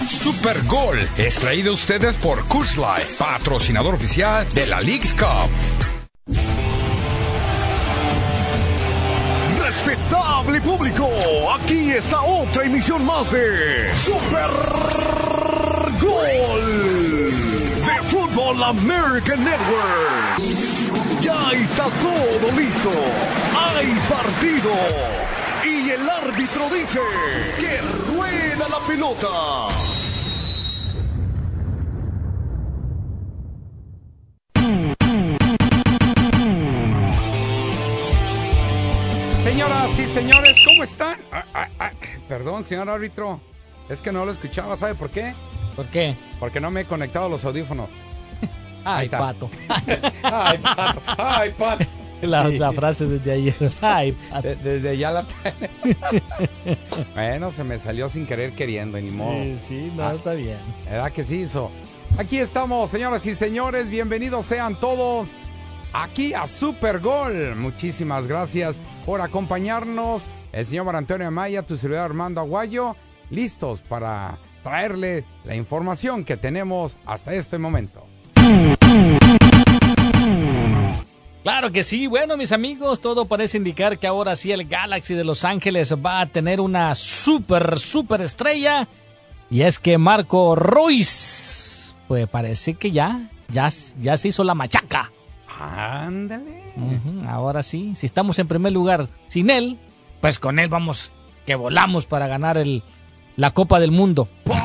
Super Gol es traído a ustedes por Coors Light, patrocinador oficial de la Leagues Cup. Respetable público, aquí está otra emisión más de Super Gol de Fútbol American Network. Ya está todo listo, hay partido y el árbitro dice que rueda la pelota. Señoras y señores, ¿cómo están? Perdón, señor árbitro, es que no lo escuchaba, ¿sabe por qué? ¿Por qué? Porque no me he conectado a los audífonos. Ay, pato. Ay, pato. Ay, pato. La frase desde ayer. Ay, pato. Desde ya la... Bueno, se me salió sin querer queriendo, ni modo. Sí, no, está bien. ¿Verdad que sí hizo? Aquí estamos, señoras y señores, bienvenidos sean todos aquí a Super Gol. Muchísimas gracias por acompañarnos. El señor Antonio Amaya, tu servidor Armando Aguayo, listos para traerle la información que tenemos hasta este momento. Claro que sí. Bueno, mis amigos, todo parece indicar que ahora sí el Galaxy de Los Ángeles va a tener una super estrella. Y es que Marco Royce, pues parece que ya se hizo la machaca. Ándale. Ahora sí, si estamos en primer lugar sin él, pues con él vamos, que volamos para ganar la Copa del Mundo.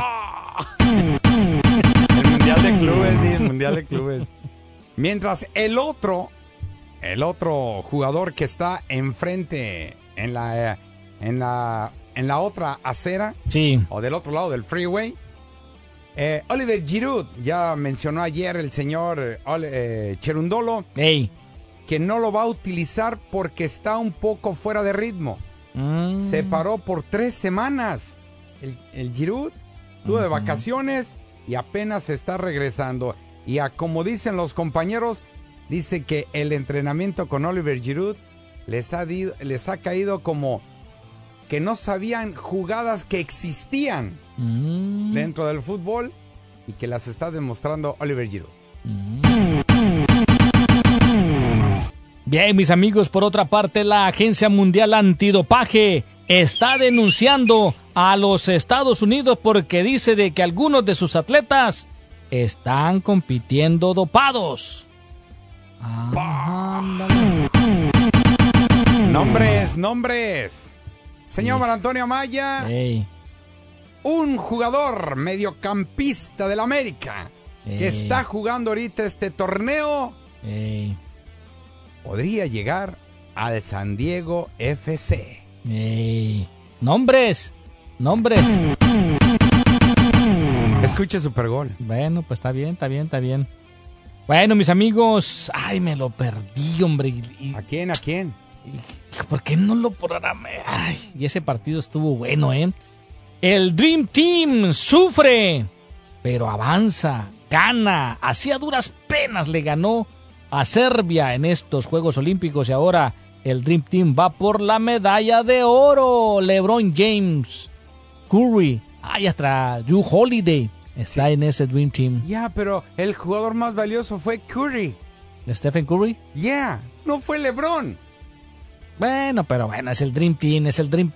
El Mundial de Clubes, sí, el Mundial de Clubes. Mientras el otro jugador que está enfrente en la otra acera, sí, o del otro lado del freeway, Oliver Giroud, ya mencionó ayer el señor Cherundolo, que no lo va a utilizar porque está un poco fuera de ritmo. Se paró por 3 semanas. El Giroud estuvo de vacaciones y apenas está regresando. Y como dicen los compañeros, dice que el entrenamiento con Oliver Giroud les ha caído como que no sabían jugadas que existían dentro del fútbol y que las está demostrando Oliver Giroud. Bien, mis amigos, por otra parte, la Agencia Mundial Antidopaje está denunciando a los Estados Unidos porque dice de que algunos de sus atletas están compitiendo dopados. Nombres. Señor Antonio Amaya, un jugador mediocampista del América que está jugando ahorita este torneo, podría llegar al San Diego FC. Nombres. Escuche Supergol. Bueno, pues está bien. Bueno, mis amigos, me lo perdí, hombre. ¿A quién? ¿Por qué no lo programé? Y ese partido estuvo bueno, ¿eh? El Dream Team sufre, pero avanza, gana. Así a duras penas le ganó a Serbia en estos Juegos Olímpicos y ahora el Dream Team va por la medalla de oro. LeBron James, Curry, hasta Jrue Holiday está en ese Dream Team. Pero el jugador más valioso fue Curry. ¿Stephen Curry? No fue LeBron. Bueno, es el Dream Team,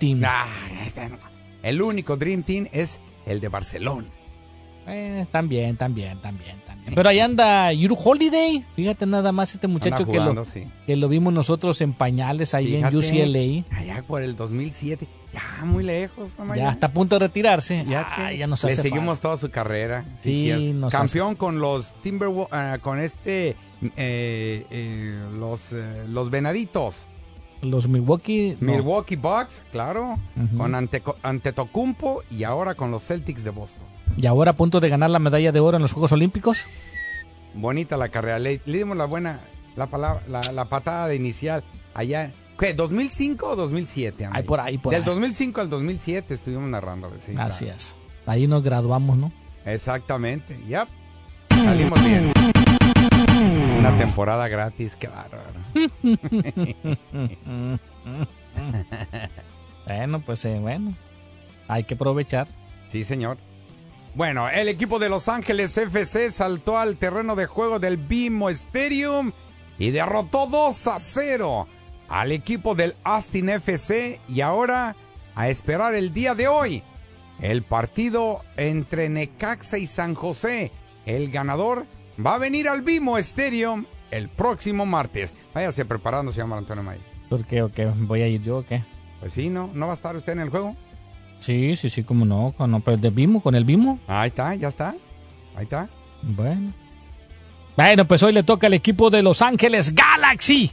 El único Dream Team es el de Barcelona. También. Pero ahí anda Jrue Holiday. Fíjate nada más este muchacho jugando, que lo vimos nosotros en pañales ahí en UCLA. Allá por el 2007. Ya muy lejos. Ya está a punto de retirarse. Ya nos hace Le seguimos falta toda su carrera. Sí, campeón con los Timberwolves, con los Venaditos. Los Milwaukee Bucks, claro. Con Antetokounmpo y ahora con los Celtics de Boston. Y ahora a punto de ganar la medalla de oro en los Juegos Olímpicos. Bonita la carrera. Le dimos la patada de inicial allá. ¿Qué? ¿2005 o 2007? Por ahí. Del 2005 al 2007 estuvimos narrando. Sí, así es. Ahí nos graduamos, ¿no? Exactamente. Salimos bien. Una temporada gratis, qué bárbaro. Bueno, hay que aprovechar. Sí, señor. Bueno, el equipo de Los Ángeles FC saltó al terreno de juego del BMO Stadium y derrotó 2-0 al equipo del Austin FC. Y ahora a esperar el día de hoy el partido entre Necaxa y San José. El ganador va a venir al BMO Stadium el próximo martes. Váyase preparando, señor Antonio Maya. ¿Por qué? ¿O qué? ¿Voy a ir yo o qué? Pues sí, ¿no? ¿No va a estar usted en el juego? Sí, cómo no. Pero ¿de BMO? ¿Con el BMO? Ahí está, ya está. Ahí está. Bueno, pues hoy le toca al equipo de Los Ángeles Galaxy.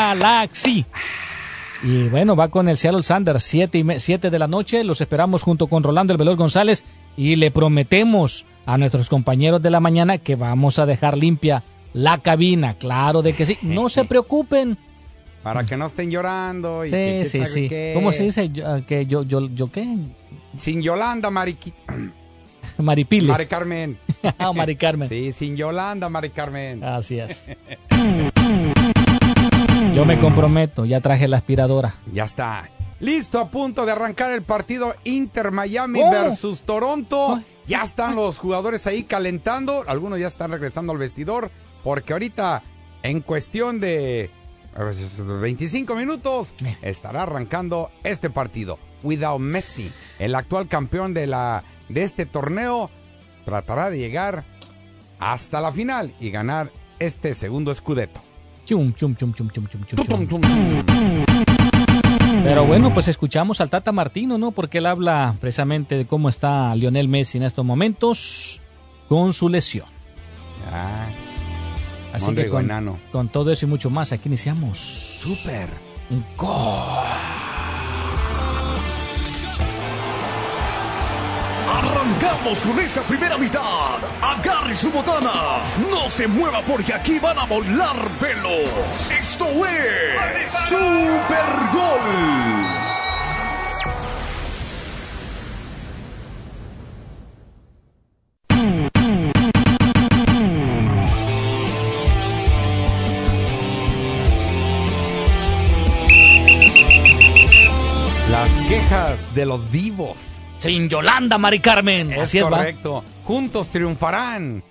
Y bueno, va con el Seattle Sounders, 7 de la noche. Los esperamos junto con Rolando El Veloz González. Y le prometemos a nuestros compañeros de la mañana que vamos a dejar limpia la cabina. Claro de que sí. No se preocupen. Para que no estén llorando. Y sí. ¿Qué? ¿Cómo se dice? ¿Que yo qué? Sin Yolanda, Maripili. Mari Carmen. Mari Carmen. Sí, sin Yolanda, Mari Carmen. Así es. Yo me comprometo, ya traje la aspiradora. Ya está. Listo, a punto de arrancar el partido Inter Miami versus Toronto. Ya están los jugadores ahí calentando. Algunos ya están regresando al vestidor. Porque ahorita, en cuestión de 25 minutos, estará arrancando este partido. Without Messi, el actual campeón de este torneo, tratará de llegar hasta la final y ganar este segundo scudetto. Pero bueno, pues escuchamos al Tata Martino, ¿no? Porque él habla precisamente de cómo está Lionel Messi en estos momentos con su lesión. Así que con todo eso y mucho más, aquí iniciamos. Super Gol. Arrancamos con esta primera mitad. Agarre su botana. No se mueva porque aquí van a volar pelos. Esto es Super Gol. Las quejas de los divos. Sin Yolanda, Mari Carmen. Así es correcto. Juntos triunfarán.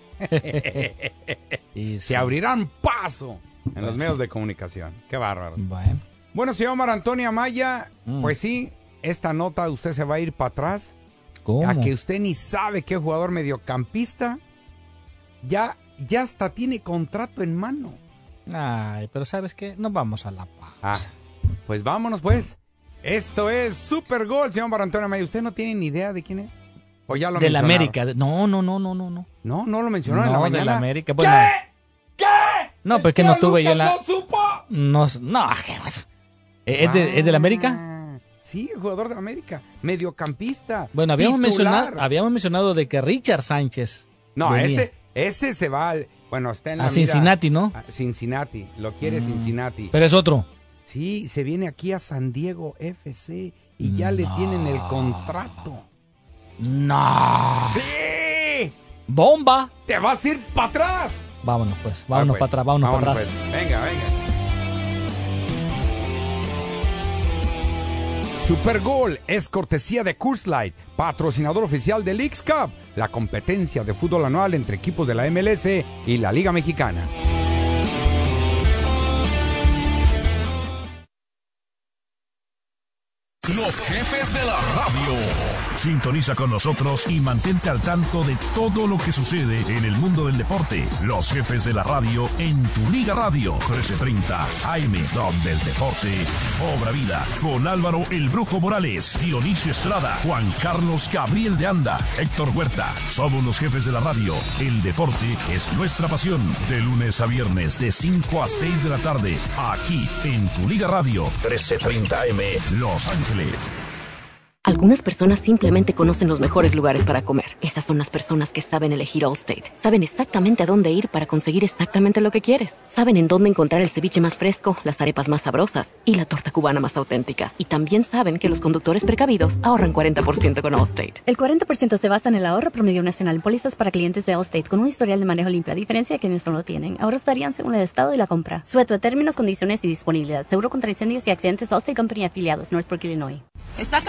Se abrirán paso en los medios de comunicación. Qué bárbaro. Bueno, señor Omar Antonio Amaya, pues sí, esta nota usted se va a ir para atrás. ¿Cómo? A que usted ni sabe qué jugador mediocampista ya hasta tiene contrato en mano. Ay, pero ¿sabes qué? Nos vamos a la pausa. Pues vámonos, pues. Esto es Super Gol, señor Omar Antonio Amaya. ¿Usted no tiene ni idea de quién es? ¿O ya lo mencionaron? De la América. No. No lo mencionaron en la mañana. De la América. Bueno, ¿Qué? No, pues que no tuve yo la... ¿No supo? No. ¿Es de la América? Sí, el jugador de la América. Mediocampista. Bueno, habíamos mencionado de que Richard Sánchez. No, ese se va. Bueno, está en la. A Cincinnati, ¿no? Cincinnati. Lo quiere Cincinnati. Pero es otro. Sí, se viene aquí a San Diego FC y ya le tienen el contrato. ¡No! ¡Sí! ¡Bomba! ¡Te vas a ir para atrás! Vámonos para atrás, vámonos para atrás. Pues. Venga. Super Gol es cortesía de Coors Light, patrocinador oficial del Leagues Cup, la competencia de fútbol anual entre equipos de la MLS y la Liga Mexicana. Los jefes de la radio. Sintoniza con nosotros y mantente al tanto de todo lo que sucede en el mundo del deporte. Los jefes de la radio en tu Liga Radio 1330 AM, donde el deporte cobra vida. Con Álvaro El Brujo Morales, Dionisio Estrada, Juan Carlos Gabriel de Anda, Héctor Huerta. Somos los jefes de la radio. El deporte es nuestra pasión. De lunes a viernes, de 5 a 6 de la tarde, aquí en tu Liga Radio 1330 AM, Los Ángeles. Algunas personas simplemente conocen los mejores lugares para comer. Esas son las personas que saben elegir Allstate. Saben exactamente a dónde ir para conseguir exactamente lo que quieres. Saben en dónde encontrar el ceviche más fresco, las arepas más sabrosas y la torta cubana más auténtica. Y también saben que los conductores precavidos ahorran 40% con Allstate. El 40% se basa en el ahorro promedio nacional en pólizas para clientes de Allstate con un historial de manejo limpio, a diferencia de quienes no lo tienen. Ahorros varían según el estado y la compra. Sujeto a términos, condiciones y disponibilidad. Seguro contra incendios y accidentes. Allstate Company afiliados, Northbrook, Illinois. Está caliente.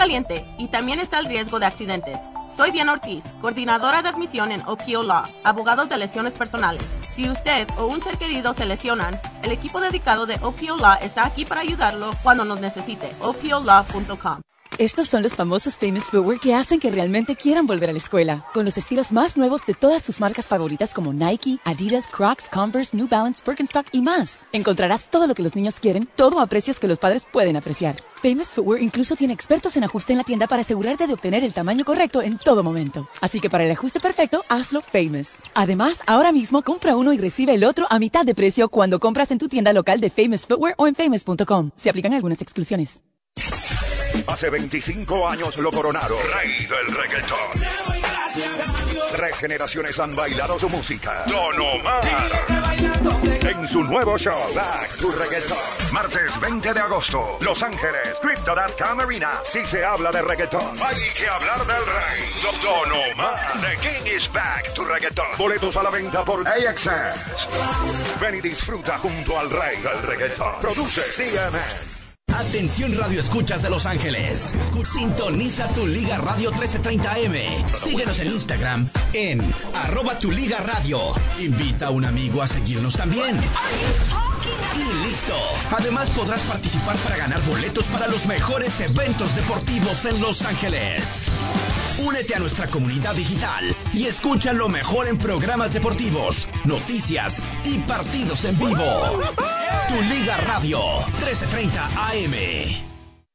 Y también está el riesgo de accidentes. Soy Diana Ortiz, coordinadora de admisión en OPO Law, abogados de lesiones personales. Si usted o un ser querido se lesionan, el equipo dedicado de OPO Law está aquí para ayudarlo cuando nos necesite. opolaw.com. Estos son los famosos Famous Footwear que hacen que realmente quieran volver a la escuela. Con los estilos más nuevos de todas sus marcas favoritas como Nike, Adidas, Crocs, Converse, New Balance, Birkenstock y más. Encontrarás todo lo que los niños quieren, todo a precios que los padres pueden apreciar. Famous Footwear incluso tiene expertos en ajuste en la tienda para asegurarte de obtener el tamaño correcto en todo momento. Así que para el ajuste perfecto, hazlo Famous. Además, ahora mismo compra uno y recibe el otro a mitad de precio cuando compras en tu tienda local de Famous Footwear o en famous.com. Se aplican algunas exclusiones. Hace 25 años lo coronaron Rey del Reggaetón. 3 generaciones han bailado su música. Don Omar, en su nuevo show, Back to Reggaetón. Martes 20 de agosto, Los Ángeles, Crypto.com Arena. Si se habla de reggaetón, hay que hablar del rey. Don Omar, The King is Back to Reggaetón. Boletos a la venta por AXS. Ven y disfruta junto al Rey del Reggaetón. Produce CNN. Atención Radio Escuchas de Los Ángeles. Sintoniza tu Liga Radio 1330M. Síguenos en Instagram en @tuligaradio. Invita a un amigo a seguirnos también. Y listo. Además podrás participar para ganar boletos para los mejores eventos deportivos en Los Ángeles. Únete a nuestra comunidad digital y escucha lo mejor en programas deportivos, noticias y partidos en vivo. Tu Liga Radio 1330 AM.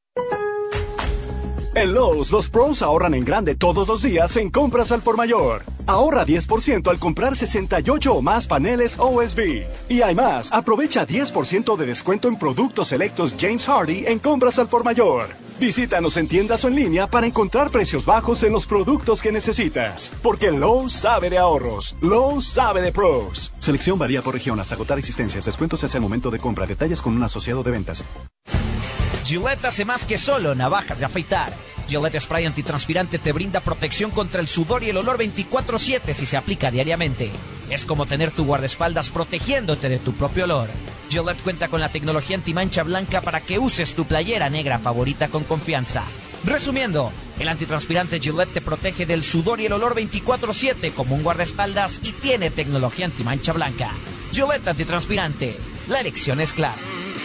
En Lowe's, los pros ahorran en grande todos los días en compras al por mayor. Ahorra 10% al comprar 68 o más paneles OSB. Y hay más, aprovecha 10% de descuento en productos selectos James Hardy en compras al por mayor. Visítanos en tiendas o en línea para encontrar precios bajos en los productos que necesitas. Porque Lowe's sabe de ahorros. Lowe's sabe de pros. Selección varía por región hasta agotar existencias. Descuentos hacia el momento de compra. Detalles con un asociado de ventas. Gillette hace más que solo navajas de afeitar. Gillette Spray Antitranspirante te brinda protección contra el sudor y el olor 24/7 si se aplica diariamente. Es como tener tu guardaespaldas protegiéndote de tu propio olor. Gillette cuenta con la tecnología antimancha blanca para que uses tu playera negra favorita con confianza. Resumiendo, el antitranspirante Gillette te protege del sudor y el olor 24/7 como un guardaespaldas y tiene tecnología antimancha blanca. Gillette Antitranspirante. La elección es clara.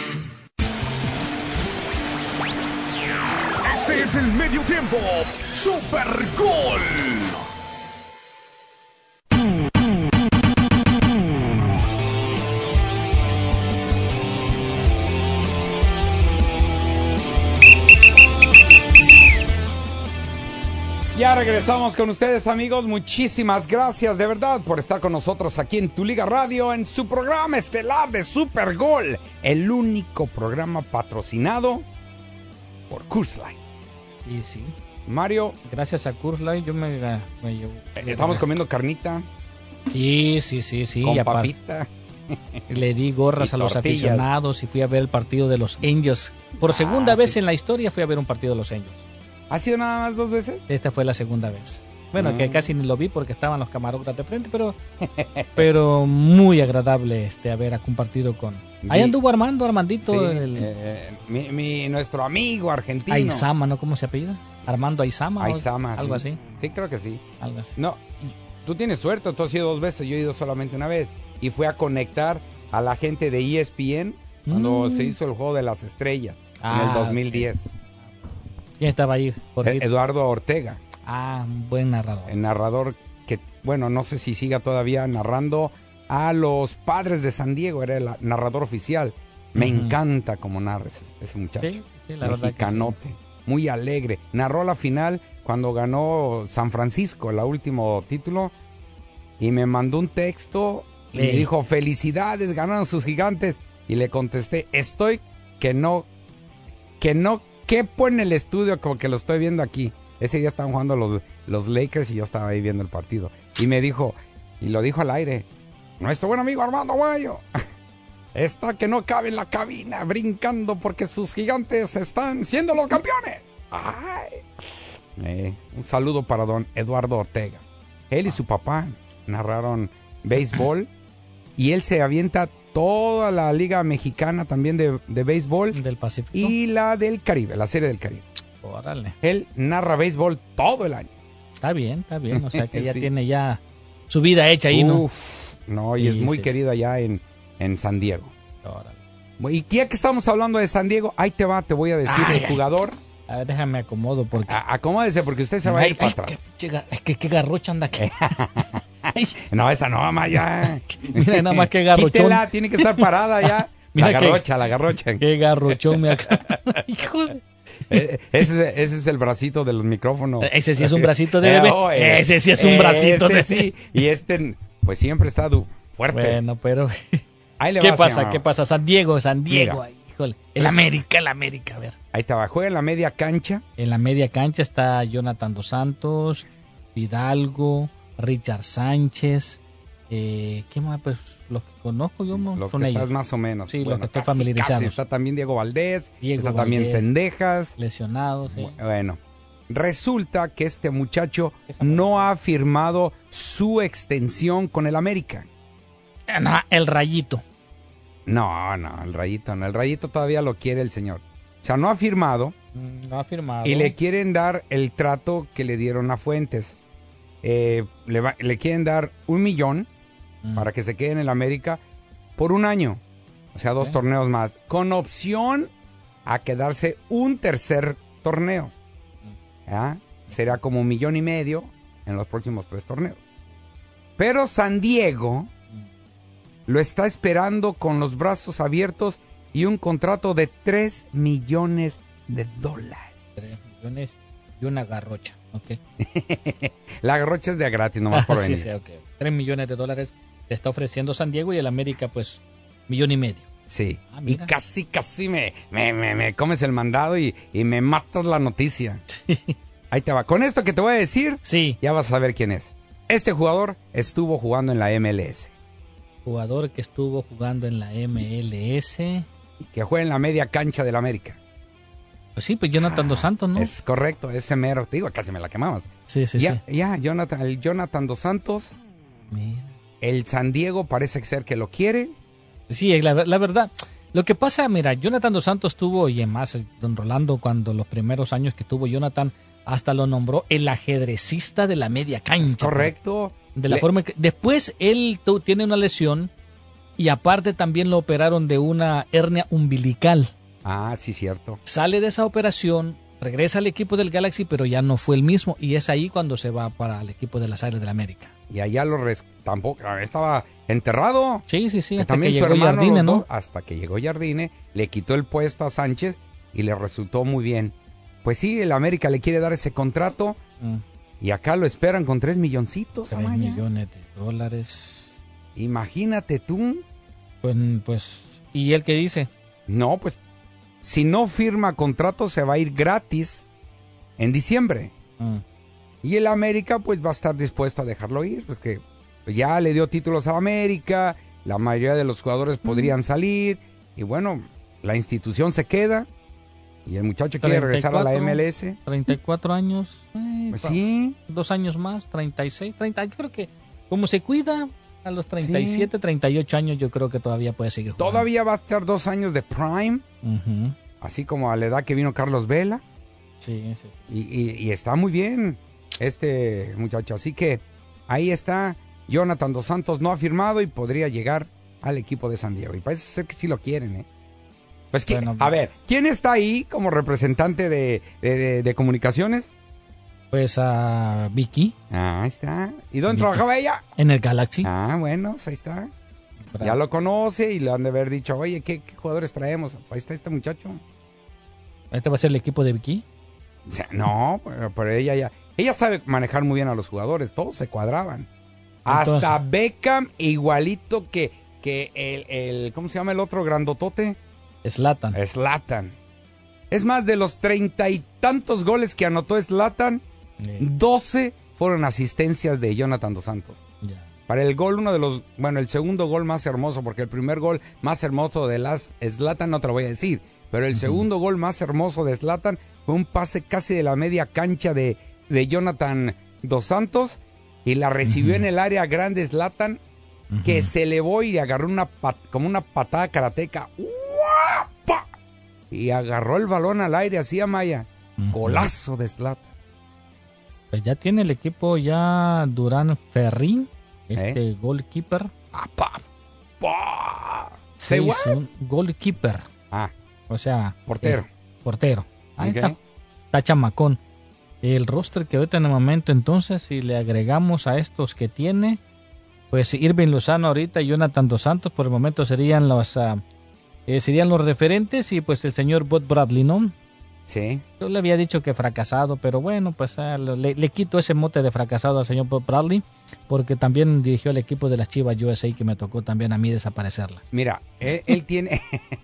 Ese es el medio tiempo. Super Gol. Ya regresamos con ustedes, amigos. Muchísimas gracias de verdad por estar con nosotros aquí en Tu Liga Radio en su programa estelar de Super Gol, el único programa patrocinado por Coors Light. Y sí. Mario. Gracias a Coors Light yo me llevo. Estamos comiendo carnita. Sí. Con y papita. Le di gorras a los aficionados y fui a ver el partido de los Angels. Por segunda vez en la historia fui a ver un partido de los Angels. ¿Ha sido nada más 2 veces? Esta fue la segunda vez. Bueno, que casi ni lo vi porque estaban los camarógrafos de frente, pero muy agradable haber compartido con... Ahí anduvo Armandito. Sí, nuestro amigo argentino. Aizama, ¿no? ¿Cómo se apellida? Armando Aizama. Aizama, algo sí. así. Sí, creo que sí. Algo así. No, tú tienes suerte, tú has ido 2 veces, yo he ido solamente una vez. Y fue a conectar a la gente de ESPN cuando se hizo el Juego de las Estrellas en el 2010. ¿Quién estaba ahí? Eduardo Ortega. Un buen narrador. El narrador que, bueno, no sé si siga todavía narrando a los Padres de San Diego, era el narrador oficial. Me encanta cómo narra ese muchacho. Sí, la verdad que sí. Muy alegre. Narró la final cuando ganó San Francisco, el último título, y me mandó un texto y me dijo, felicidades, ganaron sus Gigantes. Y le contesté, quepo en el estudio como que lo estoy viendo aquí. Ese día estaban jugando los Lakers y yo estaba ahí viendo el partido. Y me dijo, y lo dijo al aire, nuestro buen amigo Armando Aguayo está que no cabe en la cabina brincando porque sus Gigantes están siendo los campeones. Un saludo para don Eduardo Ortega. Él y su papá narraron béisbol y él se avienta toda la liga mexicana también de béisbol. Del Pacífico. Y la del Caribe, la serie del Caribe. Órale. Él narra béisbol todo el año. Está bien. O sea que ya Sí. tiene ya su vida hecha ahí, ¿no? No, y Sí, es muy sí, querido allá en San Diego. Órale. Y ya que estamos hablando de San Diego, ahí te voy a decir el jugador. A ver, déjame acomodo porque... Acomódese porque usted se va a ir para atrás. Qué garrocha anda aquí. No, esa no, Maya. Mira nada más que garrochón. Quítela, tiene que estar parada ya. Mira la garrocha. Qué garrochón me acaba. Hijo de... Ese es el bracito del micrófono. Ese sí es un bracito de bebé. Ese sí es un bracito de... Sí. Y pues siempre está fuerte. Bueno, pero... Ahí le ¿Qué va, pasa? señor. ¿Qué pasa? San Diego. Mira. Ay, híjole. El América, a ver. Ahí te va, juega en la media cancha. En la media cancha está Jonathan Dos Santos, Fidalgo, Richard Sánchez. ¿Qué más? Pues los que conozco yo Los son que ellos. estás más o menos. Sí, Bueno, los que estoy casi, familiarizado. casi. Está también Diego Valdés. Diego Está también Valdés. Cendejas. Lesionados. Sí. Bueno, resulta que este muchacho no ha firmado su extensión con el América. No, el Rayito. No, el Rayito no. El Rayito todavía lo quiere el señor. O sea, no ha firmado. No ha firmado. Y le quieren dar el trato que le dieron a Fuentes. Le quieren dar $1 millón para que se quede en el América por 1 año. O sea, 2 torneos más. Con opción a quedarse un tercer torneo. ¿Ya? Será como $1.5 millones en los próximos 3 torneos. Pero San Diego lo está esperando con los brazos abiertos y un contrato de $3 millones. 3 millones y una garrocha. Okay. La garrocha es de gratis, nomás por venir. Sí, okay. $3 millones le está ofreciendo San Diego y el América, pues, $1.5 millones. Sí, y casi me comes el mandado y me matas la noticia. Ahí te va. Con esto que te voy a decir, ya vas a saber quién es. Este jugador estuvo jugando en la MLS. Jugador que estuvo jugando en la MLS. Y que juega en la media cancha del América. Pues sí, pues Jonathan Dos Santos, ¿no? Es correcto, ese mero. Te digo, casi me la quemabas. Sí. Ya, Jonathan Dos Santos. Mira. El San Diego parece ser que lo quiere. Sí, la verdad. Lo que pasa, mira, Jonathan Dos Santos tuvo, y además, don Rolando, cuando los primeros años que tuvo Jonathan, hasta lo nombró el ajedrecista de la media cancha. Es correcto. De la forma que después él tiene una lesión y aparte también lo operaron de una hernia umbilical. Ah, sí, cierto. Sale de esa operación, regresa al equipo del Galaxy, pero ya no fue el mismo y es ahí cuando se va para el equipo de las Águilas del América. Y allá tampoco estaba enterrado. Sí, hasta también que su llegó hermano, Jardine, ¿no? Hasta que llegó Jardine, le quitó el puesto a Sánchez y le resultó muy bien. Pues sí, el América le quiere dar ese contrato y acá lo esperan con $3 milloncitos. $3 millones. Imagínate tú. Pues, ¿y él qué dice? No, pues, si no firma contrato se va a ir gratis en diciembre. Y el América pues va a estar dispuesto a dejarlo ir, porque ya le dio títulos a América, la mayoría de los jugadores podrían salir, y bueno, la institución se queda, y el muchacho quiere regresar a la MLS. 34 años. Pues sí. 2 años más, 36, 30. Yo creo que como se cuida a los 37, 38 años, yo creo que todavía puede seguir jugando. Todavía va a estar 2 años de prime, así como a la edad que vino Carlos Vela. Sí. Y está muy bien este muchacho. Así que ahí está. Jonathan Dos Santos no ha firmado y podría llegar al equipo de San Diego. Y parece ser que sí lo quieren, Pues, bueno, a ver, ¿quién está ahí como representante de comunicaciones? Pues a Vicky. Ahí está. ¿Y dónde trabajaba ella? En el Galaxy. Ah, bueno, pues ahí está. Bravo. Ya lo conoce y le han de haber dicho, oye, ¿qué jugadores traemos? Ahí está este muchacho. ¿Este va a ser el equipo de Vicky? O sea, no, pero ella sabe manejar muy bien a los jugadores, todos se cuadraban. Entonces, hasta Beckham, igualito que el ¿cómo se llama el otro grandotote? Zlatan. Es más, de los 30 y tantos goles que anotó Zlatan, 12 fueron asistencias de Jonathan Dos Santos. Para el gol, el segundo gol más hermoso, porque el primer gol más hermoso de Zlatan no te lo voy a decir, pero el segundo gol más hermoso de Zlatan fue un pase casi de la media cancha de Jonathan Dos Santos y la recibió en el área grande Zlatan, que se elevó y agarró como una patada karateca. ¡Uapa! Y agarró el balón al aire así, Amaya. Golazo de Zlatan. Pues ya tiene el equipo ya Durán Ferrín, goalkeeper. ¿Say what? Goalkeeper. O sea, portero. Portero. Ahí está chamacón. El roster que ahorita en el momento, entonces, si le agregamos a estos que tiene, pues Irving Lozano ahorita y Jonathan Dos Santos por el momento serían los referentes, y pues el señor Bud Bradley, ¿no? Sí. Yo le había dicho que fracasado, pero bueno, pues le quito ese mote de fracasado al señor Bud Bradley, porque también dirigió el equipo de las Chivas USA, que me tocó también a mí desaparecerlas. Mira, él tiene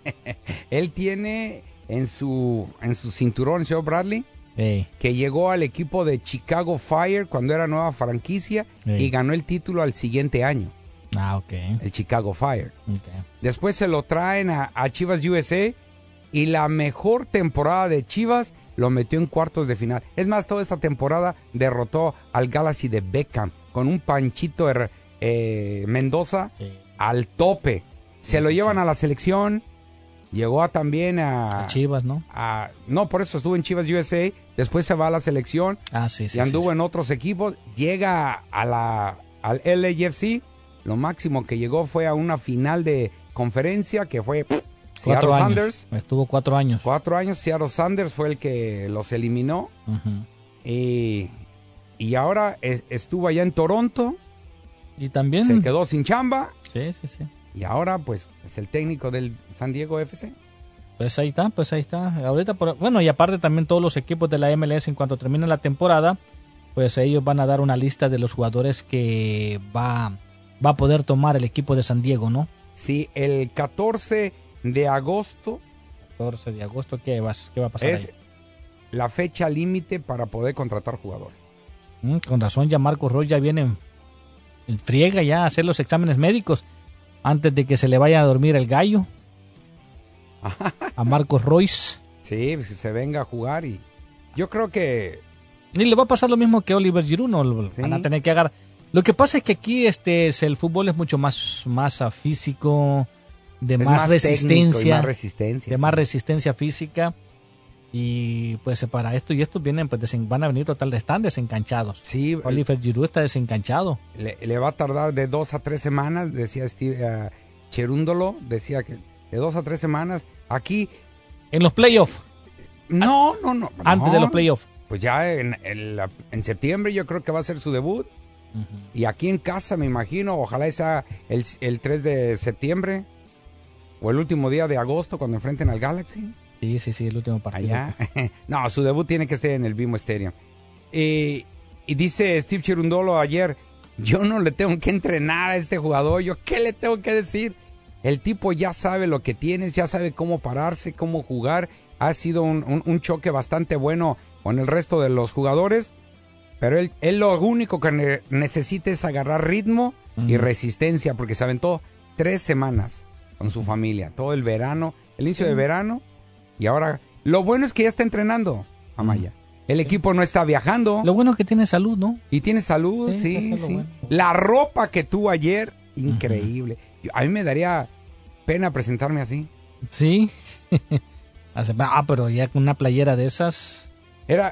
en su cinturón, el señor Bradley, que llegó al equipo de Chicago Fire cuando era nueva franquicia y ganó el título al siguiente año. Ok. El Chicago Fire. Okay. Después se lo traen a Chivas USA y la mejor temporada de Chivas lo metió en cuartos de final. Es más, toda esa temporada derrotó al Galaxy de Beckham con un Panchito Mendoza al tope. Se lo llevan a la selección. Llegó también a Chivas, ¿no? No, por eso estuvo en Chivas USA. Después se va a la selección. Y anduvo en otros equipos. Llega al LAFC. Lo máximo que llegó fue a una final de conferencia que fue Seattle Sounders. Estuvo 4 años. 4 años. Seattle Sounders fue el que los eliminó. Y ahora estuvo allá en Toronto. Y también se quedó sin chamba. Sí. Y ahora, pues, es el técnico del San Diego FC. Pues ahí está. Ahorita, y aparte también todos los equipos de la MLS, en cuanto termine la temporada, pues ellos van a dar una lista de los jugadores que va a poder tomar el equipo de San Diego, ¿no? Sí, el 14 de agosto. 14 de agosto, ¿qué va a pasar es ahí? La fecha límite para poder contratar jugadores. Con razón, ya Marcos Roy ya viene en friega ya a hacer los exámenes médicos antes de que se le vaya a dormir el gallo a Marcos Royce. Sí, pues, se venga a jugar y yo creo que... Y le va a pasar lo mismo que Oliver Giroud, ¿no? Van a tener que agarrar... Lo que pasa es que aquí el fútbol es mucho más físico, de más resistencia, más resistencia física, y pues para esto y estos vienen, pues van a venir están desencanchados. Sí, Oliver Giroud está desencanchado. Le va a tardar de 2 a 3 semanas, decía Cherúndolo, decía que de 2 a 3 semanas aquí en los playoffs. No. Antes de los playoffs. Pues ya en septiembre yo creo que va a ser su debut. Y aquí en casa me imagino, ojalá sea el 3 de septiembre o el último día de agosto cuando enfrenten al Galaxy. Sí, el último partido. Allá. No, su debut tiene que ser en el BMO Stadium. Y dice Steve Cherundolo ayer, yo no le tengo que entrenar a este jugador, yo qué le tengo que decir. El tipo ya sabe lo que tienes, ya sabe cómo pararse, cómo jugar. Ha sido un choque bastante bueno con el resto de los jugadores. Pero él lo único que necesita es agarrar ritmo y resistencia, porque se aventó 3 semanas con su familia, todo el verano, el inicio de verano, y ahora lo bueno es que ya está entrenando, Amaya. El equipo no está viajando. Lo bueno es que tiene salud, ¿no? Y tiene salud, sí. Bueno. La ropa que tuvo ayer, increíble. A mí me daría pena presentarme así. Sí. Pero ya con una playera de esas. Era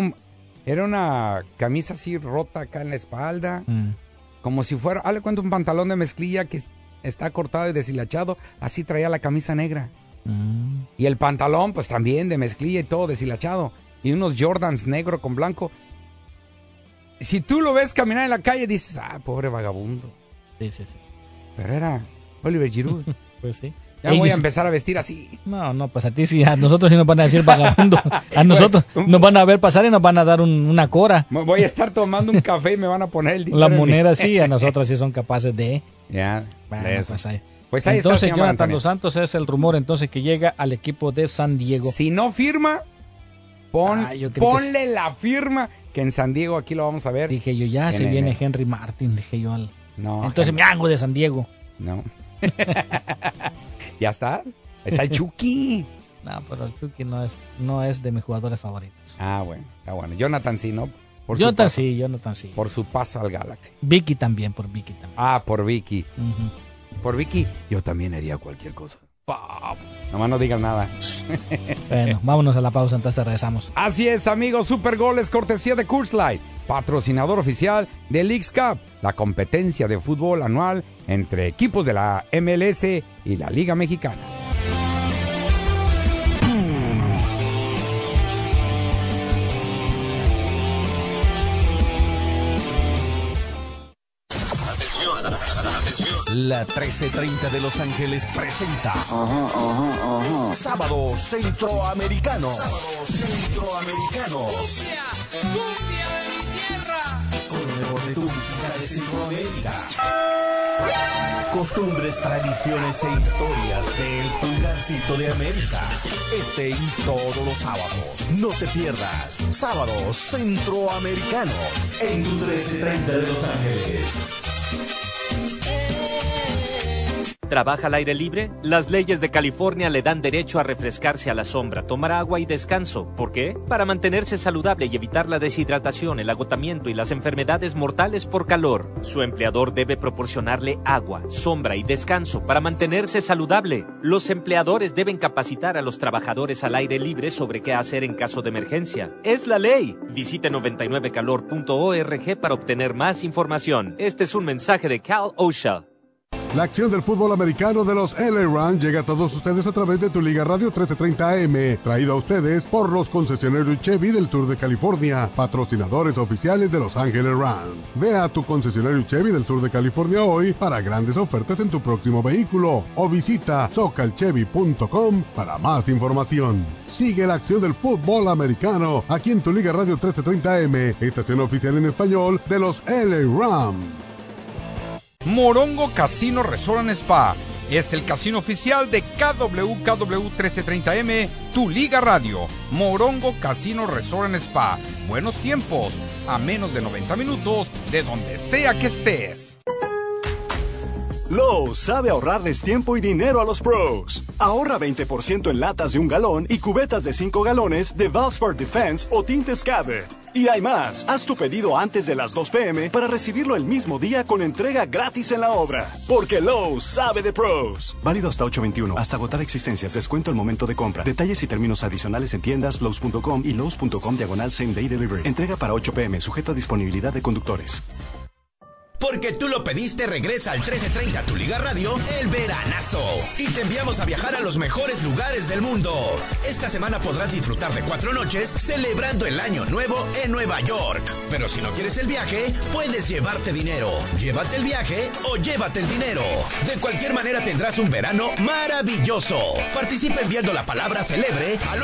una camisa así rota acá en la espalda. Como si fuera, le cuento, un pantalón de mezclilla que está cortado y deshilachado. Así traía la camisa negra. Y el pantalón, pues también de mezclilla y todo deshilachado. Y unos Jordans negro con blanco. Si tú lo ves caminar en la calle, dices, pobre vagabundo. Sí. Pero era Oliver Giroud. Pues sí. Ya voy a empezar a vestir así. No, pues a ti sí, a nosotros sí nos van a decir vagabundo. A nosotros nos van a ver pasar y nos van a dar una cora. Voy a estar tomando un café y me van a poner el dinero. La moneda sí, a nosotros sí son capaces de... Ya, bueno, eso. Pues ahí entonces está, Jonathan Dos Santos es el rumor entonces que llega al equipo de San Diego. Si no firma, ponle la firma que en San Diego aquí lo vamos a ver. Dije yo, ya se viene Henry Martin, dije yo. No. Entonces me hago de San Diego. No. ¿Ya estás? Está el Chucky. No, pero el Chucky no es de mis jugadores favoritos. Bueno, está bueno. Jonathan sí, ¿no? Jonathan sí. Por su paso al Galaxy. Vicky también, por Vicky también. Por Vicky. Por Vicky, yo también haría cualquier cosa. Nomás no digas nada. Bueno, vámonos a la pausa, entonces regresamos. Así es, amigos. Super Gol es cortesía de Coors Light, patrocinador oficial de Leagues Cup, la competencia de fútbol anual entre equipos de la MLS y la Liga Mexicana. La 1330 de Los Ángeles presenta Sábado Centroamericano. ¡Cumbia de mi tierra! Con lo mejor de tu música de Centroamérica. Costumbres, tradiciones e historias del pulgarcito de América. Este y todos los sábados. No te pierdas. Sábados Centroamericanos en tu 1330 de Los Ángeles. ¿Trabaja al aire libre? Las leyes de California le dan derecho a refrescarse a la sombra, tomar agua y descanso. ¿Por qué? Para mantenerse saludable y evitar la deshidratación, el agotamiento y las enfermedades mortales por calor. Su empleador debe proporcionarle agua, sombra y descanso para mantenerse saludable. Los empleadores deben capacitar a los trabajadores al aire libre sobre qué hacer en caso de emergencia. ¡Es la ley! Visite 99calor.org para obtener más información. Este es un mensaje de Cal OSHA. La acción del fútbol americano de los LA Rams llega a todos ustedes a través de Tu Liga Radio 1330 AM, traído a ustedes por los concesionarios Chevy del sur de California, patrocinadores oficiales de Los Ángeles Rams. Ve a tu concesionario Chevy del sur de California hoy para grandes ofertas en tu próximo vehículo o visita socalchevy.com para más información. Sigue la acción del fútbol americano aquí en Tu Liga Radio 1330 AM, estación oficial en español de los LA Rams. Morongo Casino Resort and Spa es el casino oficial de KWKW 1330M, Tu Liga Radio. Morongo Casino Resort and Spa. Buenos tiempos, a menos de 90 minutos de donde sea que estés. Lowe's sabe ahorrarles tiempo y dinero a los pros. Ahorra 20% en latas de 1 galón y cubetas de 5 galones de Valspar Defense o tintes Cabot. Y hay más. Haz tu pedido antes de las 2 p.m. para recibirlo el mismo día con entrega gratis en la obra. Porque Lowe's sabe de pros. Válido hasta 8/21. Hasta agotar existencias. Descuento al momento de compra. Detalles y términos adicionales en tiendas Lowe's.com y Lowe's.com/Same Day Delivery. Entrega para 8 p.m. Sujeto a disponibilidad de conductores. Porque tú lo pediste, regresa al 1330 Tu Liga Radio, el veranazo. Y te enviamos a viajar a los mejores lugares del mundo. Esta semana podrás disfrutar de 4 noches celebrando el Año Nuevo en Nueva York. Pero si no quieres el viaje, puedes llevarte dinero. Llévate el viaje o llévate el dinero. De cualquier manera tendrás un verano maravilloso. Participa enviando la palabra celebre al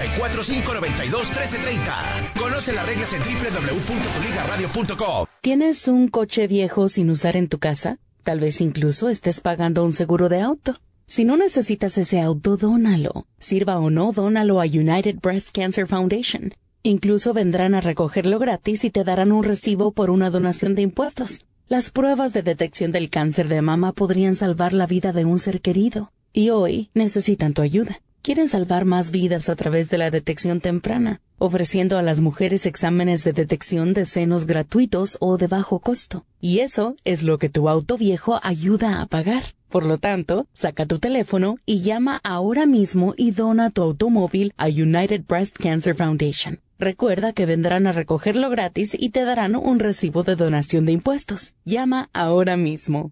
844-592-1330. Conoce las reglas en www.tuligaradio.com. ¿Tienes un coche viejo sin usar en tu casa? Tal vez incluso estés pagando un seguro de auto. Si no necesitas ese auto, dónalo. Sirva o no, dónalo a United Breast Cancer Foundation. Incluso vendrán a recogerlo gratis y te darán un recibo por una donación de impuestos. Las pruebas de detección del cáncer de mama podrían salvar la vida de un ser querido. Y hoy necesitan tu ayuda. Quieren salvar más vidas a través de la detección temprana, ofreciendo a las mujeres exámenes de detección de senos gratuitos o de bajo costo. Y eso es lo que tu auto viejo ayuda a pagar. Por lo tanto, saca tu teléfono y llama ahora mismo y dona tu automóvil a United Breast Cancer Foundation. Recuerda que vendrán a recogerlo gratis y te darán un recibo de donación de impuestos. Llama ahora mismo.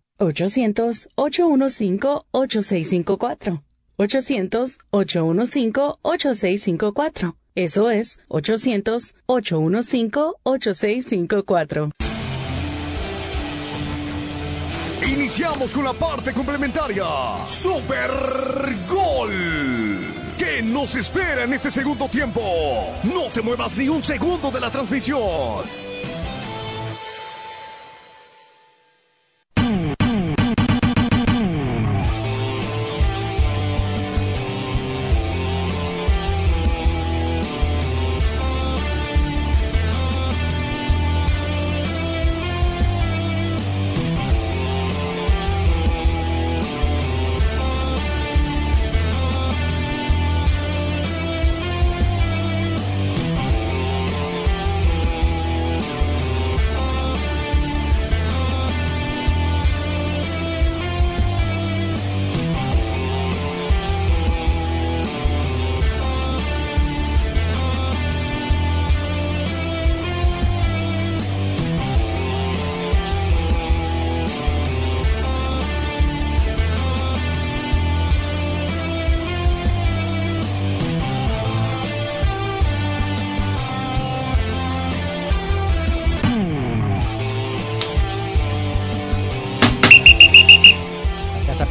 800-815-8654. 800-815-8654. Eso es 800-815-8654. Iniciamos con la parte complementaria. Super Gol. ¿Qué nos espera en este segundo tiempo? No te muevas ni un segundo de la transmisión.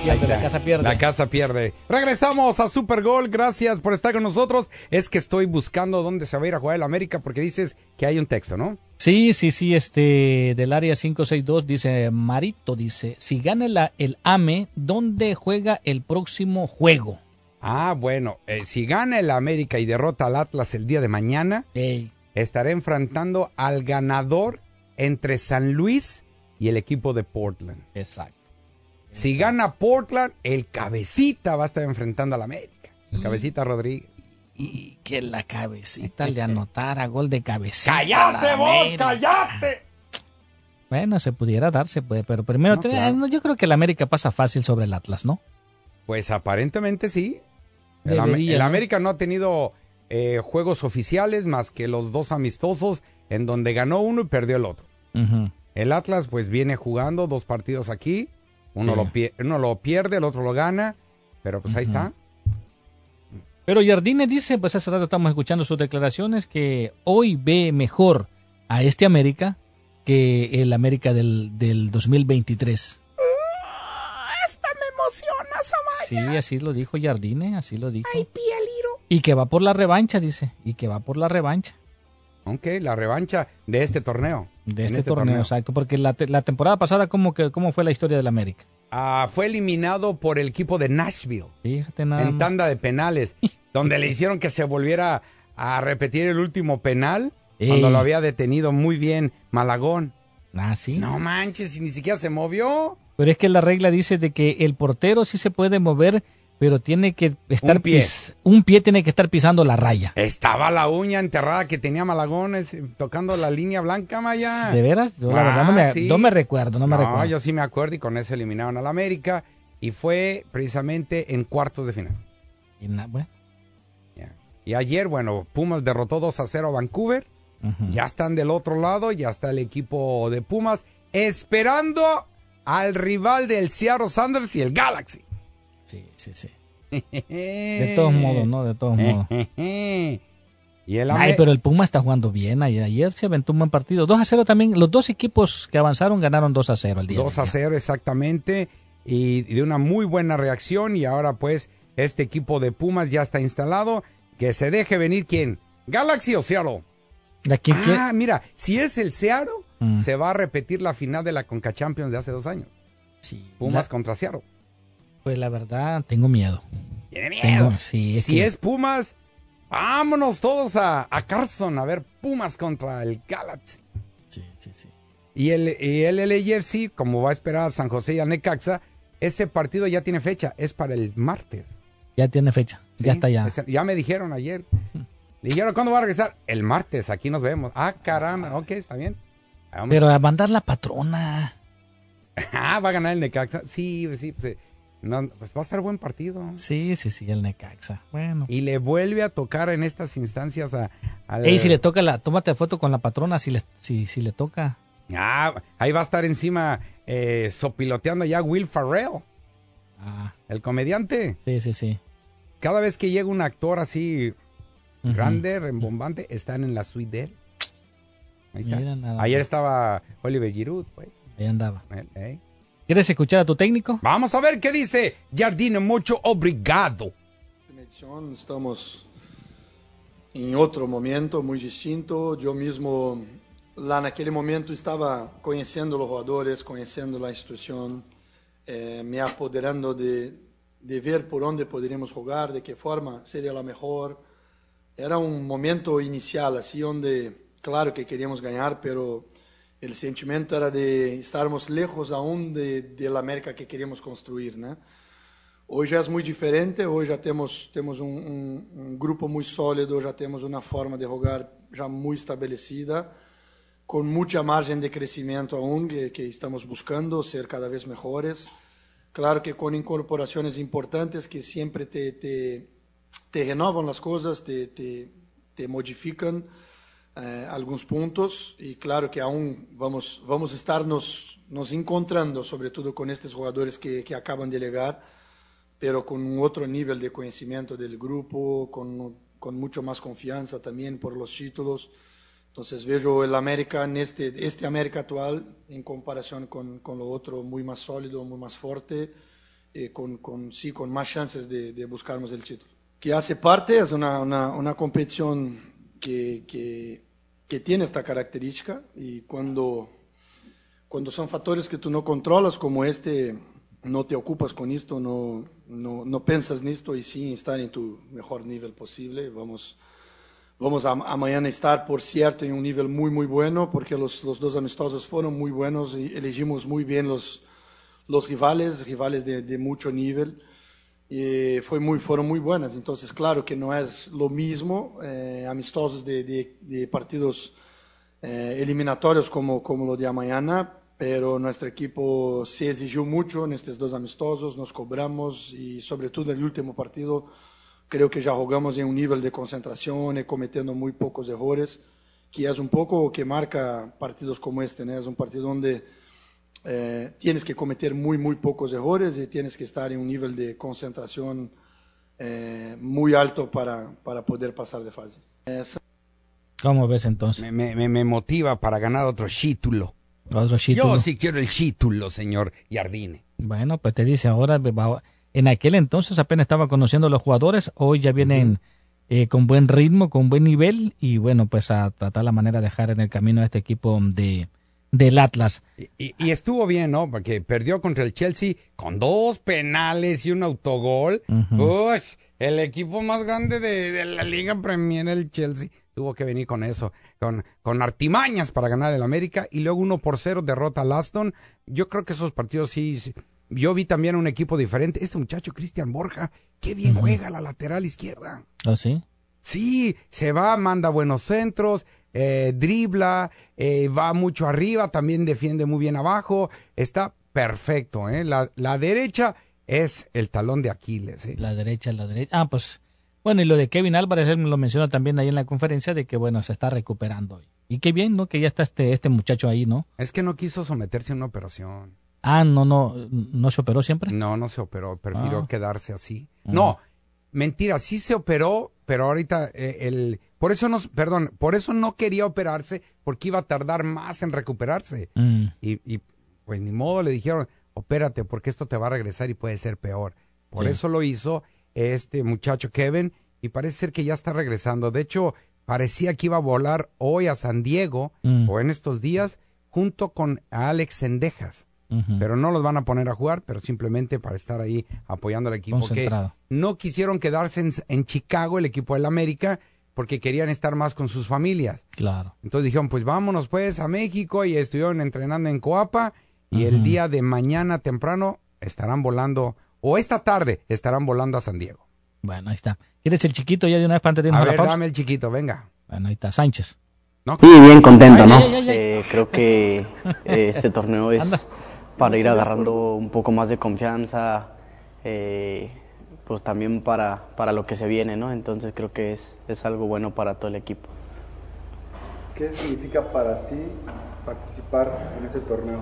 pierde, la casa pierde. La casa pierde. Regresamos a Super Gol. Gracias por estar con nosotros. Es que estoy buscando dónde se va a ir a jugar el América porque dices que hay un texto, ¿no? Sí, del área 562 dice Marito, dice, si gana el AME, ¿dónde juega el próximo juego? Bueno, si gana el América y derrota al Atlas el día de mañana, estará enfrentando al ganador entre San Luis y el equipo de Portland. Exacto. Si gana Portland, el Cabecita va a estar enfrentando al América. El Cabecita Rodríguez. Y que la Cabecita le anotara gol de Cabecita. ¡Cállate vos, cállate! Bueno, se pudiera dar, se puede, pero primero claro. Yo creo que el América pasa fácil sobre el Atlas, ¿no? Pues aparentemente sí. El Debería, ¿no? América no ha tenido juegos oficiales más que los 2 amistosos en donde ganó uno y perdió el otro. Uh-huh. El Atlas pues viene jugando 2 partidos aquí. Uno lo pierde, el otro lo gana, pero pues ahí está. Pero Jardine dice, pues hace rato estamos escuchando sus declaraciones, que hoy ve mejor a este América que el América del 2023. Esta me emociona, Samaya. Sí, así lo dijo Jardine, así lo dijo. Ay, Pieliro. Y que va por la revancha, dice, y que va por la revancha. Ok, la revancha de este torneo. De este torneo, exacto, porque la temporada pasada, ¿cómo fue la historia del América? Fue eliminado por el equipo de Nashville. Fíjate nada en tanda de penales, donde le hicieron que se volviera a repetir el último penal, cuando lo había detenido muy bien Malagón. ¿Sí? No manches, y ni siquiera se movió. Pero es que la regla dice de que el portero sí se puede mover, pero tiene que estar un pie tiene que estar pisando la raya. Estaba la uña enterrada que tenía Malagón tocando la línea blanca, Maya. ¿De veras? Yo la verdad no me recuerdo. No, yo sí me acuerdo y con eso eliminaron al América y fue precisamente en cuartos de final. Bueno. Y ayer, Pumas derrotó 2-0 a Vancouver. Uh-huh. Ya están del otro lado, ya está el equipo de Pumas esperando al rival del Seattle Sounders y el Galaxy. Sí. De todos modos, ¿no? De todos modos. Pero el Puma está jugando bien. Ayer se aventó un buen partido. 2-0 también. Los 2 equipos que avanzaron ganaron 2-0 el día. 2-0 exactamente. Y de una muy buena reacción. Y ahora pues este equipo de Pumas ya está instalado. Que se deje venir ¿quién? ¿Galaxy o Seattle? Mira, si es el Seattle, se va a repetir la final de la Conca Champions de hace 2 años. Sí. Pumas contra Seattle. Pues la verdad, tengo miedo. ¿Tiene miedo? Es Pumas, vámonos todos a Carson a ver Pumas contra el Galaxy. Sí. Y el LAFC, como va a esperar a San José y a Necaxa, ese partido ya tiene fecha, es para el martes. Ya tiene fecha, ya está ya. Ya me dijeron ayer. Dijeron, ¿cuándo va a regresar? El martes, aquí nos vemos. Caramba, ok, está bien. Pero a mandar la patrona. ¿Va a ganar el Necaxa? Sí. No, pues va a estar buen partido. Sí, el Necaxa. Bueno. Y le vuelve a tocar en estas instancias si le toca tómate foto con la patrona si le toca. Ahí va a estar encima sopiloteando ya Will Ferrell. El comediante. Sí. Cada vez que llega un actor así grande, rembombante, están en la suite de él. Ahí está. Ayer estaba Oliver Giroud, pues. Ahí andaba. ¿Quieres escuchar a tu técnico? Vamos a ver qué dice Jardine. Mucho obrigado. Estamos en otro momento muy distinto. Yo mismo, en aquel momento, estaba conociendo los jugadores, conociendo la institución, me apoderando de ver por dónde podríamos jugar, de qué forma sería la mejor. Era un momento inicial, así, donde, claro que queríamos ganar, pero el sentimiento era de estarmos lejos aún de la América que queríamos construir, ¿no? Hoy ya es muy diferente, hoy ya tenemos un grupo muy sólido, ya tenemos una forma de jugar ya muy establecida, con mucha margen de crecimiento aún, que estamos buscando ser cada vez mejores. Claro que con incorporaciones importantes que siempre te renovan las cosas, te modifican algunos puntos, y claro que aún vamos a estar nos encontrando, sobre todo con estos jugadores que acaban de llegar, pero con un otro nivel de conocimiento del grupo, con mucho más confianza también por los títulos. Entonces veo el América en este América actual en comparación con lo otro muy más sólido, muy más fuerte, con más chances de buscarnos el título. Que hace parte, es una competición que tiene esta característica, y cuando son factores que tú no controlas, como este, no te ocupas con esto, no piensas en esto, y sí estar en tu mejor nivel posible. Vamos a mañana estar, por cierto, en un nivel muy, muy bueno, porque los dos amistosos fueron muy buenos y elegimos muy bien los rivales de mucho nivel. Fueron muy buenas. Entonces, claro que no es lo mismo amistosos de partidos eliminatorios como lo de mañana, pero nuestro equipo se exigió mucho en estos dos amistosos, nos cobramos, y sobre todo en el último partido creo que ya jugamos en un nivel de concentración y cometiendo muy pocos errores, que es un poco que marca partidos como este, ¿no? Es un partido donde tienes que cometer muy, muy pocos errores y tienes que estar en un nivel de concentración muy alto para poder pasar de fase. ¿Cómo ves entonces? Me motiva para ganar otro título. ¿Otro título? Yo sí quiero el título, señor Jardine. Bueno, pues te dice ahora, en aquel entonces apenas estaba conociendo a los jugadores, hoy ya vienen con buen ritmo, con buen nivel, y bueno, pues a tratar la manera de dejar en el camino a este equipo del Atlas. Y estuvo bien, ¿no? Porque perdió contra el Chelsea con 2 penales y un autogol. Uy, el equipo más grande de la Liga Premier, el Chelsea, tuvo que venir con eso, con artimañas para ganar el América, y luego 1-0 derrota al Aston. Yo creo que esos partidos sí. Yo vi también un equipo diferente. Este muchacho, Cristian Borja, qué bien juega la lateral izquierda. ¿Ah, sí? Sí, se va, manda buenos centros, dribla, va mucho arriba, también defiende muy bien abajo. Está perfecto, ¿eh? La derecha es el talón de Aquiles, ¿eh? La derecha. Ah, pues, bueno, y lo de Kevin Álvarez, él me lo menciona también ahí en la conferencia, de que, bueno, se está recuperando. Y qué bien, ¿no? Que ya está este muchacho ahí, ¿no? Es que no quiso someterse a una operación. Ah, ¿no se operó siempre? No se operó, prefirió quedarse así. No, mentira, sí se operó, pero ahorita por eso no quería operarse, porque iba a tardar más en recuperarse. Y pues ni modo, le dijeron, opérate, porque esto te va a regresar y puede ser peor. Por eso lo hizo este muchacho Kevin, y parece ser que ya está regresando. De hecho, parecía que iba a volar hoy a San Diego, o en estos días, junto con Alex Cendejas. Pero no los van a poner a jugar, pero simplemente para estar ahí apoyando al equipo. Concentrado. Que no quisieron quedarse en Chicago, el equipo del América, porque querían estar más con sus familias. Claro. Entonces dijeron, pues vámonos pues a México, y estuvieron entrenando en Coapa, y el día de mañana temprano estarán volando, o esta tarde estarán volando a San Diego. Bueno, ahí está. ¿Quieres el chiquito ya de una vez para antes de irnos a la pausa? Dame el chiquito, venga. Bueno, ahí está, Sánchez. ¿No? Sí, bien contento, ¿no? Creo que este torneo es para ir agarrando un poco más de confianza, pues también para lo que se viene, ¿no? Entonces creo que es algo bueno para todo el equipo. ¿Qué significa para ti participar en ese torneo?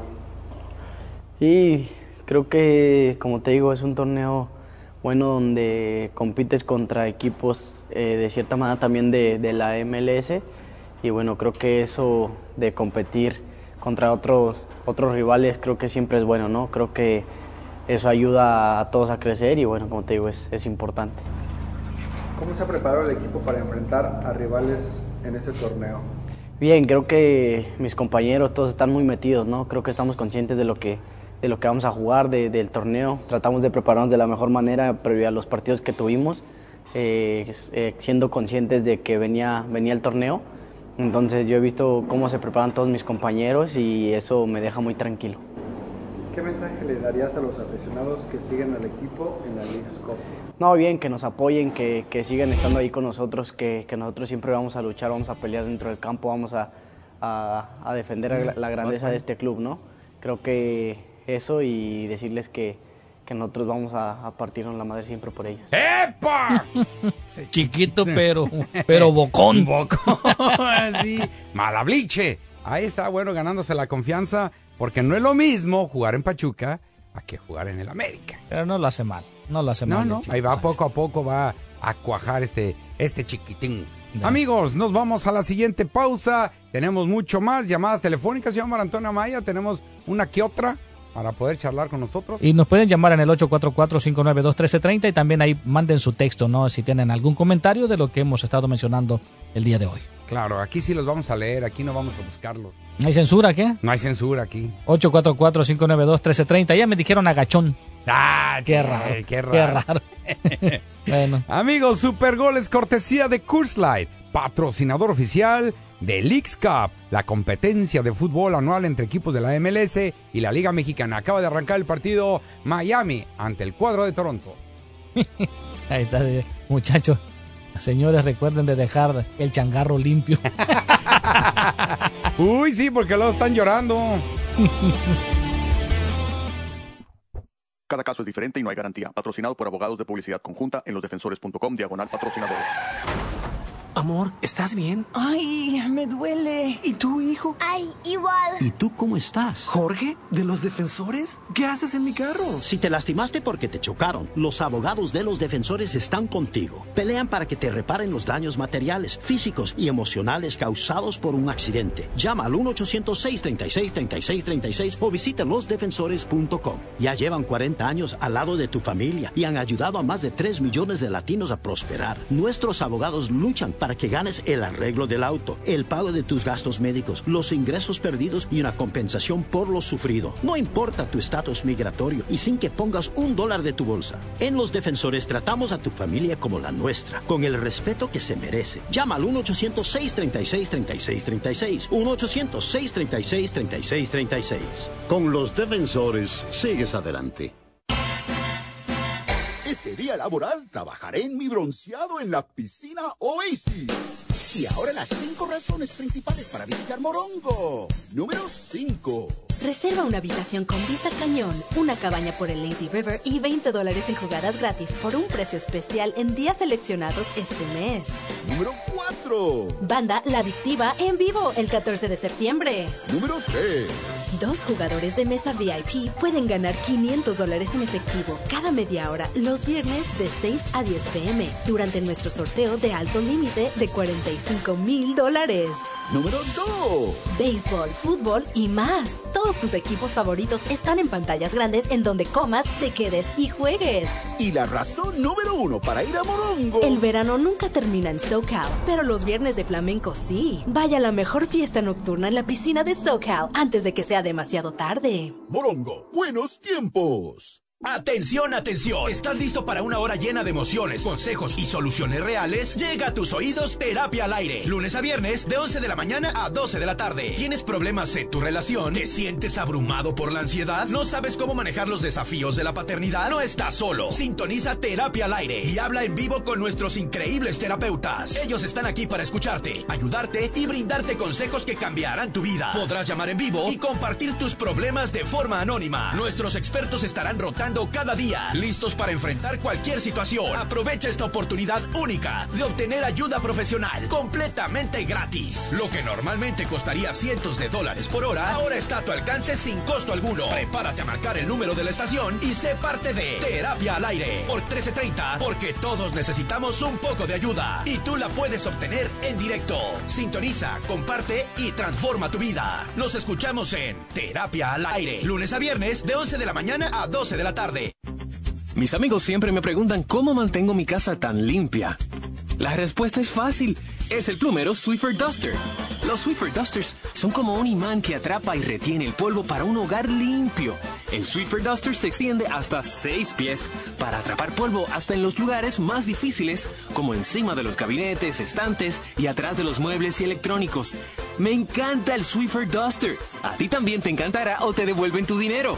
Y creo que, como te digo, es un torneo bueno donde compites contra equipos de cierta manera también de la MLS, y bueno, creo que eso de competir contra otros rivales creo que siempre es bueno, ¿no? Creo que eso ayuda a todos a crecer, y bueno, como te digo, es importante. ¿Cómo se ha preparado el equipo para enfrentar a rivales en ese torneo? Bien, creo que mis compañeros todos están muy metidos, ¿no? Creo que estamos conscientes de lo que vamos a jugar, del torneo. Tratamos de prepararnos de la mejor manera previo a los partidos que tuvimos, siendo conscientes de que venía el torneo. Entonces yo he visto cómo se preparan todos mis compañeros, y eso me deja muy tranquilo. ¿Qué mensaje le darías a los aficionados que siguen al equipo en la Leagues Cup? No, bien, que nos apoyen, que sigan estando ahí con nosotros, que nosotros siempre vamos a luchar, vamos a pelear dentro del campo, vamos a defender la grandeza de este club, ¿no? Creo que eso, y decirles que nosotros vamos a partirnos la madre siempre por ellos. ¡Epa! Chiquito, pero bocón. Sí, malabliche. Ahí está, bueno, ganándose la confianza, porque no es lo mismo jugar en Pachuca a que jugar en el América. Pero no lo hace mal, No, ahí va, poco a poco va a cuajar este chiquitín. Ya. Amigos, nos vamos a la siguiente pausa. Tenemos mucho más llamadas telefónicas, señor Antonio Amaya. Tenemos una que otra. para poder charlar con nosotros. Y nos pueden llamar en el 844-592-1330 y también ahí manden su texto, ¿no? Si tienen algún comentario de lo que hemos estado mencionando el día de hoy. Claro, aquí sí los vamos a leer, aquí no vamos a buscarlos. ¿No hay censura, qué? No hay censura aquí. 844-592-1330. Ya me dijeron agachón. Ah, qué raro. Qué raro. Bueno. Amigos, Supergol es cortesía de Coors Light, patrocinador oficial de Leagues Cup, la competencia de fútbol anual entre equipos de la MLS y la Liga Mexicana. Acaba de arrancar el partido Miami ante el cuadro de Toronto. Ahí está, muchachos. Señores, recuerden de dejar el changarro limpio. Uy, sí, porque luego están llorando. Cada caso es diferente y no hay garantía. Patrocinado por Abogados de Publicidad Conjunta en losdefensores.com/patrocinadores. Amor, ¿estás bien? Ay, me duele. ¿Y tu hijo? Ay, igual. ¿Y tú cómo estás? ¿Jorge? ¿De los defensores? ¿Qué haces en mi carro? Si te lastimaste porque te chocaron, los abogados de los defensores están contigo. Pelean para que te reparen los daños materiales, físicos y emocionales causados por un accidente. Llama al 1-800-636-3636 o visita losdefensores.com. Ya llevan 40 años al lado de tu familia y han ayudado a más de 3 millones de latinos a prosperar. Nuestros abogados luchan para que ganes el arreglo del auto, el pago de tus gastos médicos, los ingresos perdidos y una compensación por lo sufrido. No importa tu estatus migratorio y sin que pongas $1 de tu bolsa. En Los Defensores tratamos a tu familia como la nuestra, con el respeto que se merece. Llama al 1-800-636-3636. 1-800-636-3636. Con Los Defensores, sigues adelante. Este día laboral trabajaré en mi bronceado en la piscina Oasis. Y ahora las 5 razones principales para visitar Morongo. Número 5. Reserva una habitación con vista cañón, una cabaña por el Lazy River y $20 en jugadas gratis por un precio especial en días seleccionados este mes. Número 4. Banda La Adictiva en vivo el 14 de septiembre. Número 3. 2 jugadores de mesa VIP pueden ganar $500 en efectivo cada media hora los viernes de 6 a 10 p.m. durante nuestro sorteo de alto límite de $45,000. Número 2. Béisbol, fútbol y más. Todos tus equipos favoritos están en pantallas grandes en donde comas, te quedes y juegues. Y la razón número 1 para ir a Morongo. El verano nunca termina en SoCal, pero los viernes de flamenco sí. Vaya a la mejor fiesta nocturna en la piscina de SoCal antes de que sea demasiado tarde. Morongo, buenos tiempos. ¡Atención, atención! ¿Estás listo para una hora llena de emociones, consejos y soluciones reales? Llega a tus oídos Terapia al Aire. Lunes a viernes, de 11 de la mañana a 12 de la tarde. ¿Tienes problemas en tu relación? ¿Te sientes abrumado por la ansiedad? ¿No sabes cómo manejar los desafíos de la paternidad? No estás solo. Sintoniza Terapia al Aire y habla en vivo con nuestros increíbles terapeutas. Ellos están aquí para escucharte, ayudarte y brindarte consejos que cambiarán tu vida. Podrás llamar en vivo y compartir tus problemas de forma anónima. Nuestros expertos estarán rotando cada día, listos para enfrentar cualquier situación. Aprovecha esta oportunidad única de obtener ayuda profesional completamente gratis. Lo que normalmente costaría cientos de dólares por hora, ahora está a tu alcance sin costo alguno. Prepárate a marcar el número de la estación y sé parte de Terapia al Aire por 1330, porque todos necesitamos un poco de ayuda y tú la puedes obtener en directo. Sintoniza, comparte y transforma tu vida. Nos escuchamos en Terapia al Aire, lunes a viernes de 11 de la mañana a 12 de la tarde. Mis amigos siempre me preguntan cómo mantengo mi casa tan limpia. La respuesta es fácil. Es el plumero Swiffer Duster. Los Swiffer Dusters son como un imán que atrapa y retiene el polvo para un hogar limpio. El Swiffer Duster se extiende hasta 6 pies para atrapar polvo hasta en los lugares más difíciles, como encima de los gabinetes, estantes y atrás de los muebles y electrónicos. Me encanta el Swiffer Duster. A ti también te encantará o te devuelven tu dinero.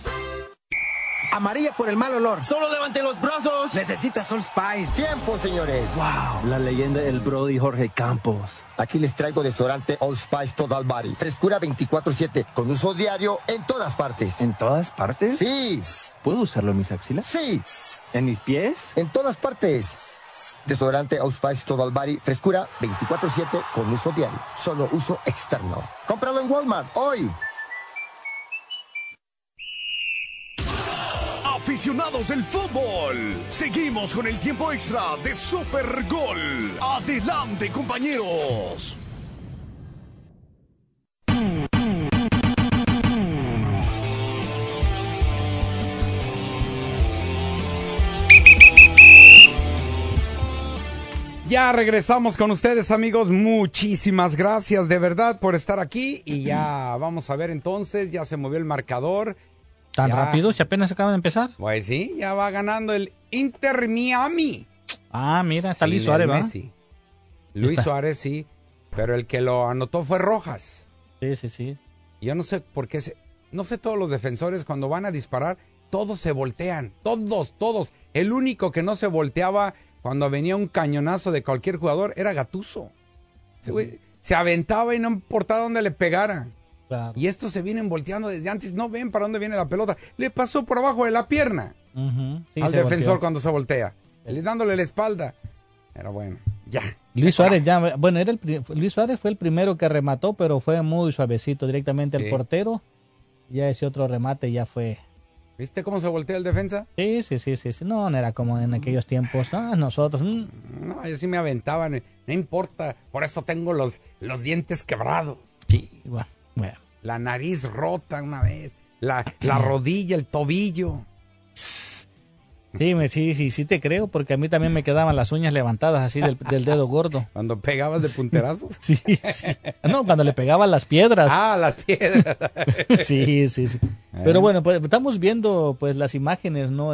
Amarilla por el mal olor. ¡Solo levanten los brazos! Necesitas Old Spice. ¡Tiempo, señores! ¡Wow! La leyenda del Brody Jorge Campos. Aquí les traigo desodorante Old Spice Total Body. Frescura 24/7, con uso diario en todas partes. ¿En todas partes? Sí. ¿Puedo usarlo en mis axilas? Sí. ¿En mis pies? En todas partes. Desodorante Old Spice Total Body. Frescura 24/7, con uso diario. Solo uso externo. Cómpralo en Walmart hoy. Aficionados del fútbol, seguimos con el tiempo extra de Supergol. Adelante, compañeros. Ya regresamos con ustedes, amigos. Muchísimas gracias de verdad por estar aquí. Y ya vamos a ver entonces, ya se movió el marcador. ¿Tan ya rápido? ¿Si apenas acaban de empezar? Pues sí, ya va ganando el Inter Miami. Ah, mira, está Luis Suárez, ¿va? Luis Suárez, sí. Pero el que lo anotó fue Rojas. Sí. Yo no sé por qué, no sé, todos los defensores cuando van a disparar, todos se voltean. Todos. El único que no se volteaba cuando venía un cañonazo de cualquier jugador era Gattuso. Ese güey se aventaba y no importaba dónde le pegara. Claro. Y estos se vienen volteando desde antes, no ven para dónde viene la pelota. Le pasó por abajo de la pierna al defensor volteó cuando se voltea, dándole la espalda. Pero bueno, ya. Luis Suárez Luis Suárez fue el primero que remató, pero fue muy suavecito directamente al portero. Ya ese otro remate ya fue. ¿Viste cómo se voltea el defensa? Sí. No era como en aquellos tiempos. Nosotros. No, yo sí me aventaba, no importa. Por eso tengo los dientes quebrados. Sí, bueno. La nariz rota una vez. La rodilla, el tobillo. Sí te creo, porque a mí también me quedaban las uñas levantadas así del dedo gordo. ¿Cuando pegabas de punterazos? Sí. No, cuando le pegaban las piedras. Ah, las piedras. Sí. Pero bueno, pues estamos viendo pues las imágenes, ¿no?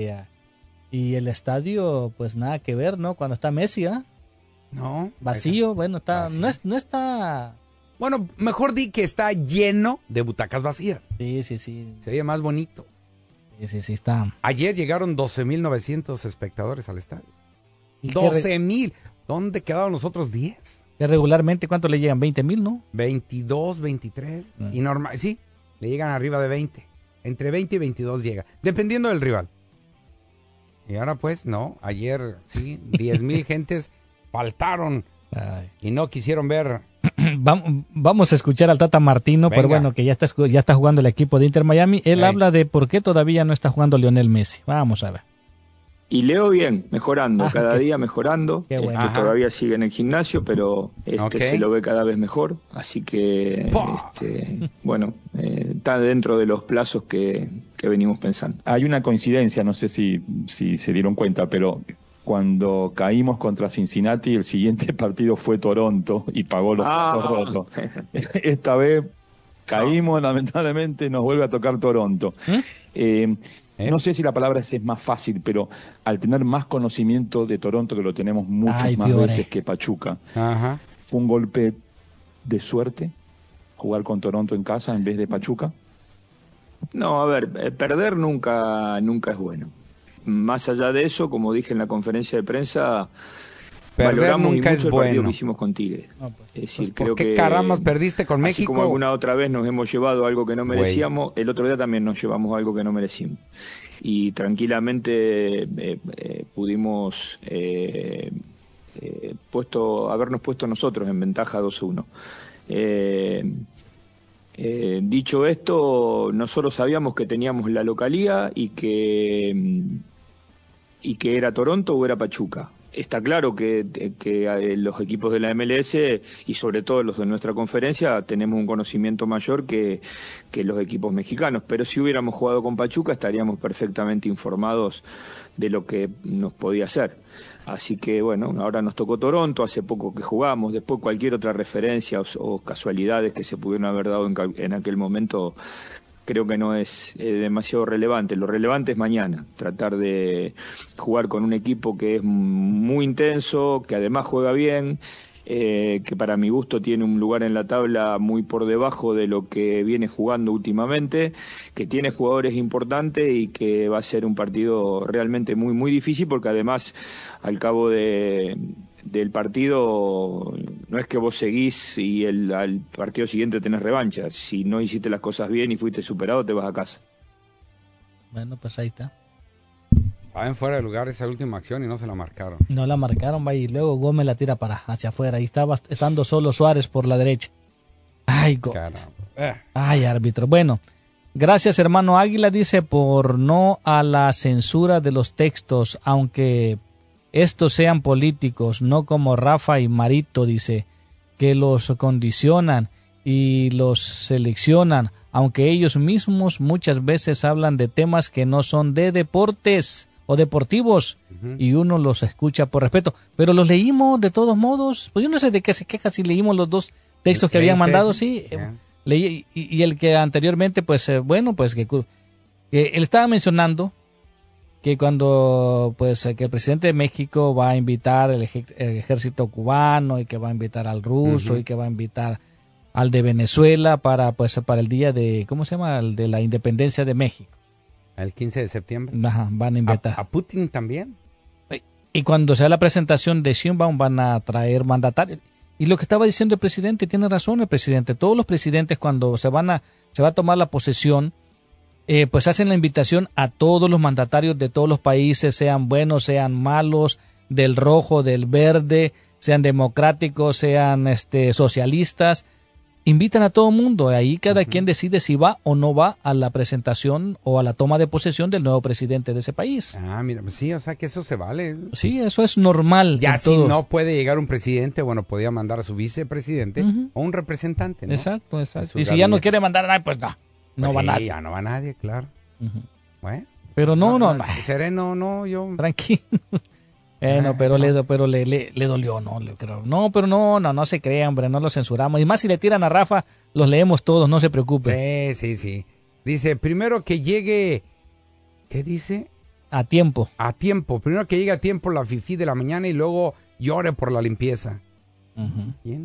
Y el estadio, pues nada que ver, ¿no? Cuando está Messi, No. Vacío, bueno, está, vacío. No está. Bueno, mejor di que está lleno de butacas vacías. Sí. Se oye más bonito. Sí, está. Ayer llegaron 12,900 espectadores al estadio. 12,000. ¿Dónde quedaron los otros 10? Que regularmente, ¿cuánto le llegan? 20,000, ¿no? 22, 23. Y normal, sí, le llegan arriba de 20. Entre 20 y 22 llega, dependiendo del rival. Y ahora pues, no, ayer sí, 10,000 gentes faltaron. Y no quisieron ver. Vamos a escuchar al Tata Martino, pero bueno, que ya está jugando el equipo de Inter Miami. Él habla de por qué todavía no está jugando Lionel Messi. Vamos a ver. Y Leo bien, mejorando, cada día mejorando. Qué bueno. Todavía sigue en el gimnasio, pero se lo ve cada vez mejor. Así que, bueno, está dentro de los plazos que venimos pensando. Hay una coincidencia, no sé si se dieron cuenta, pero cuando caímos contra Cincinnati, el siguiente partido fue Toronto y pagó los rotos. Esta vez caímos, lamentablemente, nos vuelve a tocar Toronto. No sé si la palabra es más fácil, pero al tener más conocimiento de Toronto, que lo tenemos muchas más veces que Pachuca, fue un golpe de suerte jugar con Toronto en casa en vez de Pachuca. No, a ver, perder nunca es bueno. Más allá de eso, como dije en la conferencia de prensa, perder nunca es bueno. El partido que hicimos con Tigre. Es decir, ¿por qué caramba perdiste con México? Así como alguna otra vez nos hemos llevado algo que no merecíamos, el otro día también nos llevamos algo que no merecimos. Y tranquilamente pudimos habernos puesto nosotros en ventaja 2-1. Dicho esto, nosotros sabíamos que teníamos la localía y que era Toronto o era Pachuca. Está claro que los equipos de la MLS y sobre todo los de nuestra conferencia tenemos un conocimiento mayor que los equipos mexicanos, pero si hubiéramos jugado con Pachuca estaríamos perfectamente informados de lo que nos podía hacer. Así que bueno, ahora nos tocó Toronto, hace poco que jugamos, después cualquier otra referencia o casualidades que se pudieron haber dado en aquel momento creo que no es demasiado relevante. Lo relevante es mañana, tratar de jugar con un equipo que es muy intenso, que además juega bien, que para mi gusto tiene un lugar en la tabla muy por debajo de lo que viene jugando últimamente, que tiene jugadores importantes y que va a ser un partido realmente muy, muy difícil, porque además al cabo del partido no es que vos seguís y al partido siguiente tenés revancha. Si no hiciste las cosas bien y fuiste superado, te vas a casa. Bueno, pues ahí está. Estaban fuera de lugar esa última acción y no se la marcaron. No la marcaron, y luego Gómez la tira hacia afuera. Ahí estando solo Suárez por la derecha. Ay, Gómez. Ay, árbitro. Bueno, gracias, hermano Águila, dice, por no a la censura de los textos, aunque estos sean políticos, no como Rafa y Marito, dice, que los condicionan y los seleccionan, aunque ellos mismos muchas veces hablan de temas que no son de deportes. o deportivos, y uno los escucha por respeto. Pero los leímos de todos modos. Pues yo no sé de qué se queja si leímos los dos textos que habían mandado, sí. Leí, y el que anteriormente, pues, que él estaba mencionando que cuando, pues, que el presidente de México va a invitar el ejército cubano, y que va a invitar al ruso, y que va a invitar al de Venezuela para el día de, ¿cómo se llama? El de la independencia de México. El 15 de septiembre. Ajá, van a invitar. ¿A Putin también? Y cuando sea la presentación de Sheinbaum van a traer mandatarios. Y lo que estaba diciendo el presidente, tiene razón el presidente. Todos los presidentes cuando se va a tomar la posesión, pues hacen la invitación a todos los mandatarios de todos los países, sean buenos, sean malos, del rojo, del verde, sean democráticos, sean socialistas. Invitan a todo el mundo, ahí cada quien decide si va o no va a la presentación o a la toma de posesión del nuevo presidente de ese país. Ah, mira, sí, o sea que eso se vale. Sí, eso es normal. Ya si no puede llegar un presidente, bueno, podía mandar a su vicepresidente o un representante, ¿no? Exacto. Y si ya no quiere mandar a nadie, pues no va nadie. Ya no va nadie, claro. Bueno. Pero no. Sereno, yo... Tranquilo. Pero le dolió, ¿no? Creo. No, pero no se crea, hombre, no lo censuramos. Y más si le tiran a Rafa, los leemos todos, no se preocupe. Sí. Dice, primero que llegue, ¿qué dice? A tiempo. Primero que llegue a tiempo la fifí de la mañana y luego llore por la limpieza. Bien.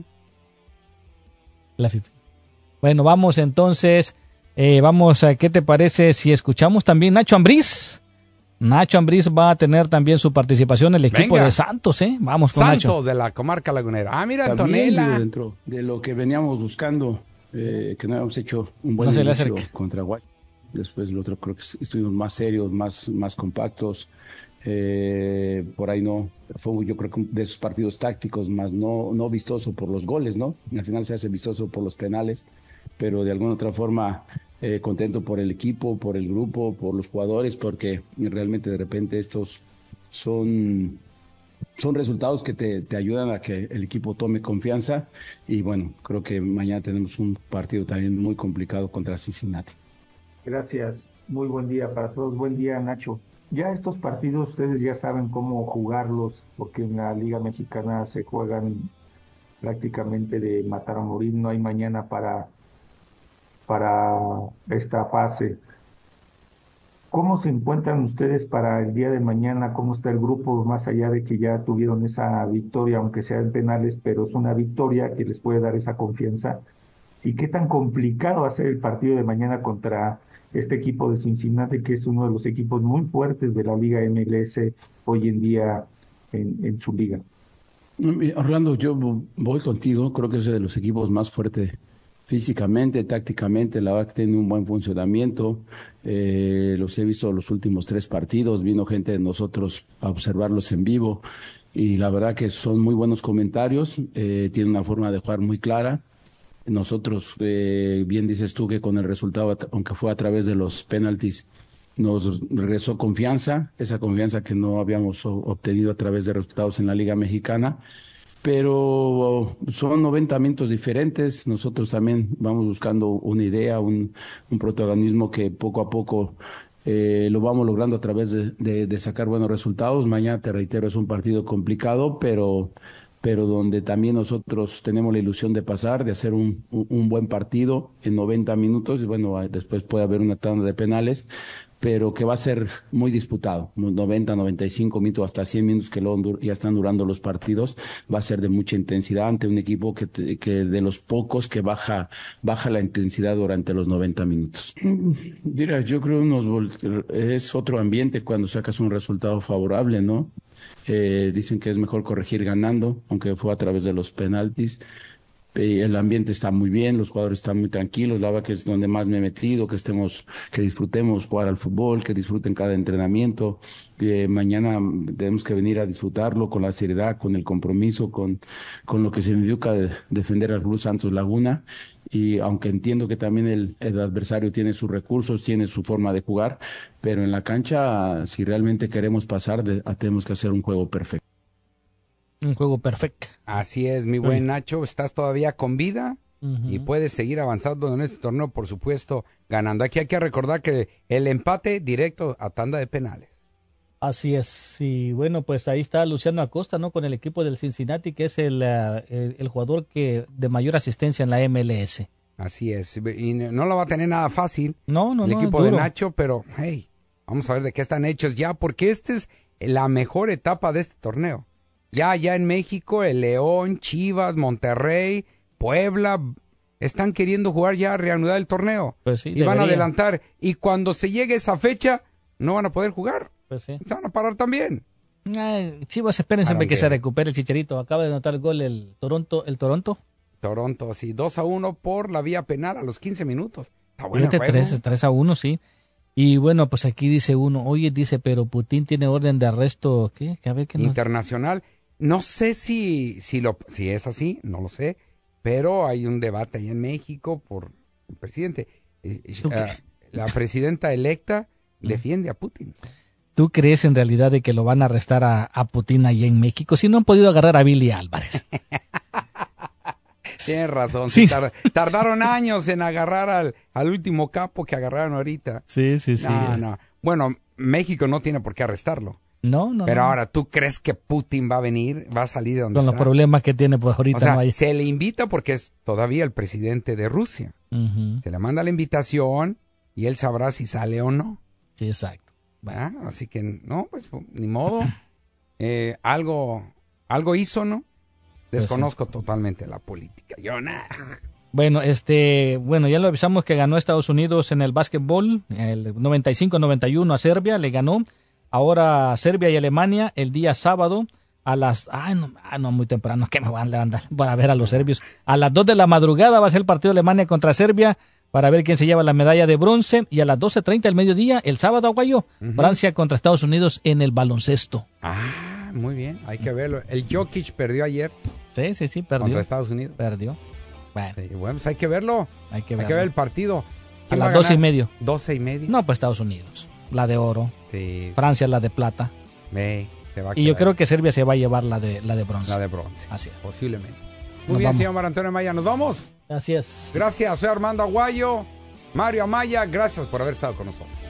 La fifí. Bueno, vamos entonces, ¿qué te parece si escuchamos también Nacho Ambriz? Nacho Ambriz va a tener también su participación en el equipo de Santos, ¿eh? Vamos con Nacho. Santos de la comarca lagunera. Ah, mira, Antonella. Dentro de lo que veníamos buscando, que no habíamos hecho un buen inicio contra Guay. Después el otro creo que estuvimos más serios, más compactos. Por ahí no, fue yo creo que de esos partidos tácticos, más no vistoso por los goles, ¿no? Al final se hace vistoso por los penales, pero de alguna otra forma... contento por el equipo, por el grupo, por los jugadores, porque realmente de repente estos son resultados que te ayudan a que el equipo tome confianza y bueno, creo que mañana tenemos un partido también muy complicado contra Cincinnati. Gracias, muy buen día para todos, buen día Nacho. Ya estos partidos ustedes ya saben cómo jugarlos, porque en la Liga Mexicana se juegan prácticamente de matar o morir, no hay mañana para esta fase. ¿Cómo se encuentran ustedes para el día de mañana? ¿Cómo está el grupo? Más allá de que ya tuvieron esa victoria, aunque sea en penales, pero es una victoria que les puede dar esa confianza. ¿Y qué tan complicado va a ser el partido de mañana contra este equipo de Cincinnati, que es uno de los equipos muy fuertes de la Liga MLS hoy en día en su liga? Orlando, yo voy contigo, creo que es de los equipos más fuertes físicamente, tácticamente, la verdad que tiene un buen funcionamiento. Los he visto los últimos 3 partidos, vino gente de nosotros a observarlos en vivo y la verdad que son muy buenos comentarios, tienen una forma de jugar muy clara. Nosotros, bien dices tú que con el resultado, aunque fue a través de los penaltis, nos regresó confianza, esa confianza que no habíamos obtenido a través de resultados en la Liga Mexicana. Pero son 90 minutos diferentes, nosotros también vamos buscando una idea, un protagonismo que poco a poco lo vamos logrando a través de sacar buenos resultados. Mañana, te reitero, es un partido complicado, pero donde también nosotros tenemos la ilusión de pasar, de hacer un buen partido en 90 minutos, y bueno, después puede haber una tanda de penales, pero que va a ser muy disputado, 90, 95 minutos, hasta 100 minutos que luego ya están durando los partidos, va a ser de mucha intensidad ante un equipo que de los pocos que baja la intensidad durante los 90 minutos. Mira, yo creo es otro ambiente cuando sacas un resultado favorable, ¿no? Dicen que es mejor corregir ganando, aunque fue a través de los penaltis. El ambiente está muy bien, los jugadores están muy tranquilos, la verdad que es donde más me he metido, que disfrutemos jugar al fútbol, que disfruten cada entrenamiento. Mañana tenemos que venir a disfrutarlo con la seriedad, con el compromiso, con lo que significa defender al Club Santos Laguna. Y aunque entiendo que también el adversario tiene sus recursos, tiene su forma de jugar, pero en la cancha, si realmente queremos pasar, tenemos que hacer un juego perfecto. Un juego perfecto. Así es, mi buen Nacho, estás todavía con vida y puedes seguir avanzando en este torneo, por supuesto, ganando. Aquí hay que recordar que el empate directo a tanda de penales. Así es, y bueno, pues ahí está Luciano Acosta, ¿no? Con el equipo del Cincinnati, que es el jugador que de mayor asistencia en la MLS. Así es, y no lo va a tener nada fácil el equipo de Nacho, pero hey, vamos a ver de qué están hechos ya, porque esta es la mejor etapa de este torneo. Ya en México, el León, Chivas, Monterrey, Puebla, están queriendo jugar ya, reanudar el torneo. Pues sí, y van a adelantar, y cuando se llegue esa fecha, no van a poder jugar. Pues sí. Se van a parar también. Chivas, esperen siempre que se recupere el Chicharito. Acaba de anotar el gol el Toronto. Toronto, sí, 2-1 por la vía penal a los 15 minutos. Está bueno el juego. 3-1, sí. Y bueno, pues aquí dice uno, oye, dice, pero Putin tiene orden de arresto, ¿qué? A ver, ¿qué internacional. No sé si es así, no lo sé, pero hay un debate ahí en México por el presidente. La presidenta electa defiende a Putin. ¿Tú crees en realidad de que lo van a arrestar a Putin allá en México? Si no han podido agarrar a Billy Álvarez. Tienes razón. Sí. Tardaron años en agarrar al último capo que agarraron ahorita. Sí. No. Bueno, México no tiene por qué arrestarlo. No. Pero ahora, ¿tú crees que Putin va a venir? ¿Va a salir de donde está? Con los problemas que tiene, pues ahorita o sea, no hay. se le invita porque es todavía el presidente de Rusia. Uh-huh. Se le manda la invitación y él sabrá si sale o no. Sí, exacto. Bueno. Así que, no, pues, ni modo. Algo hizo, ¿no? Desconozco totalmente la política. Yo nada. Bueno, ya lo avisamos que ganó Estados Unidos en el básquetbol, el 95-91 a Serbia, le ganó. Ahora Serbia y Alemania el día sábado a las... no, muy temprano, que me van a levantar para ver a los serbios. A las 2 de la madrugada va a ser el partido de Alemania contra Serbia para ver quién se lleva la medalla de bronce. Y a las 12:30 del mediodía, el sábado, Aguayo, Francia contra Estados Unidos en el baloncesto. Muy bien, hay que verlo. El Jokic perdió ayer. Sí, perdió. Contra Estados Unidos. Perdió. Bueno, pues hay que verlo. Hay que ver el partido. A las 12:30. 12:30. No, pues Estados Unidos. La de oro. Sí. Francia la de plata. Se va a y yo creo que Serbia se va a llevar la de bronce. La de bronce. Así es. Posiblemente. Muy bien, señor Mario Antonio Amaya. ¿Nos vamos? Así es. Gracias. Soy Armando Aguayo. Mario Amaya, gracias por haber estado con nosotros.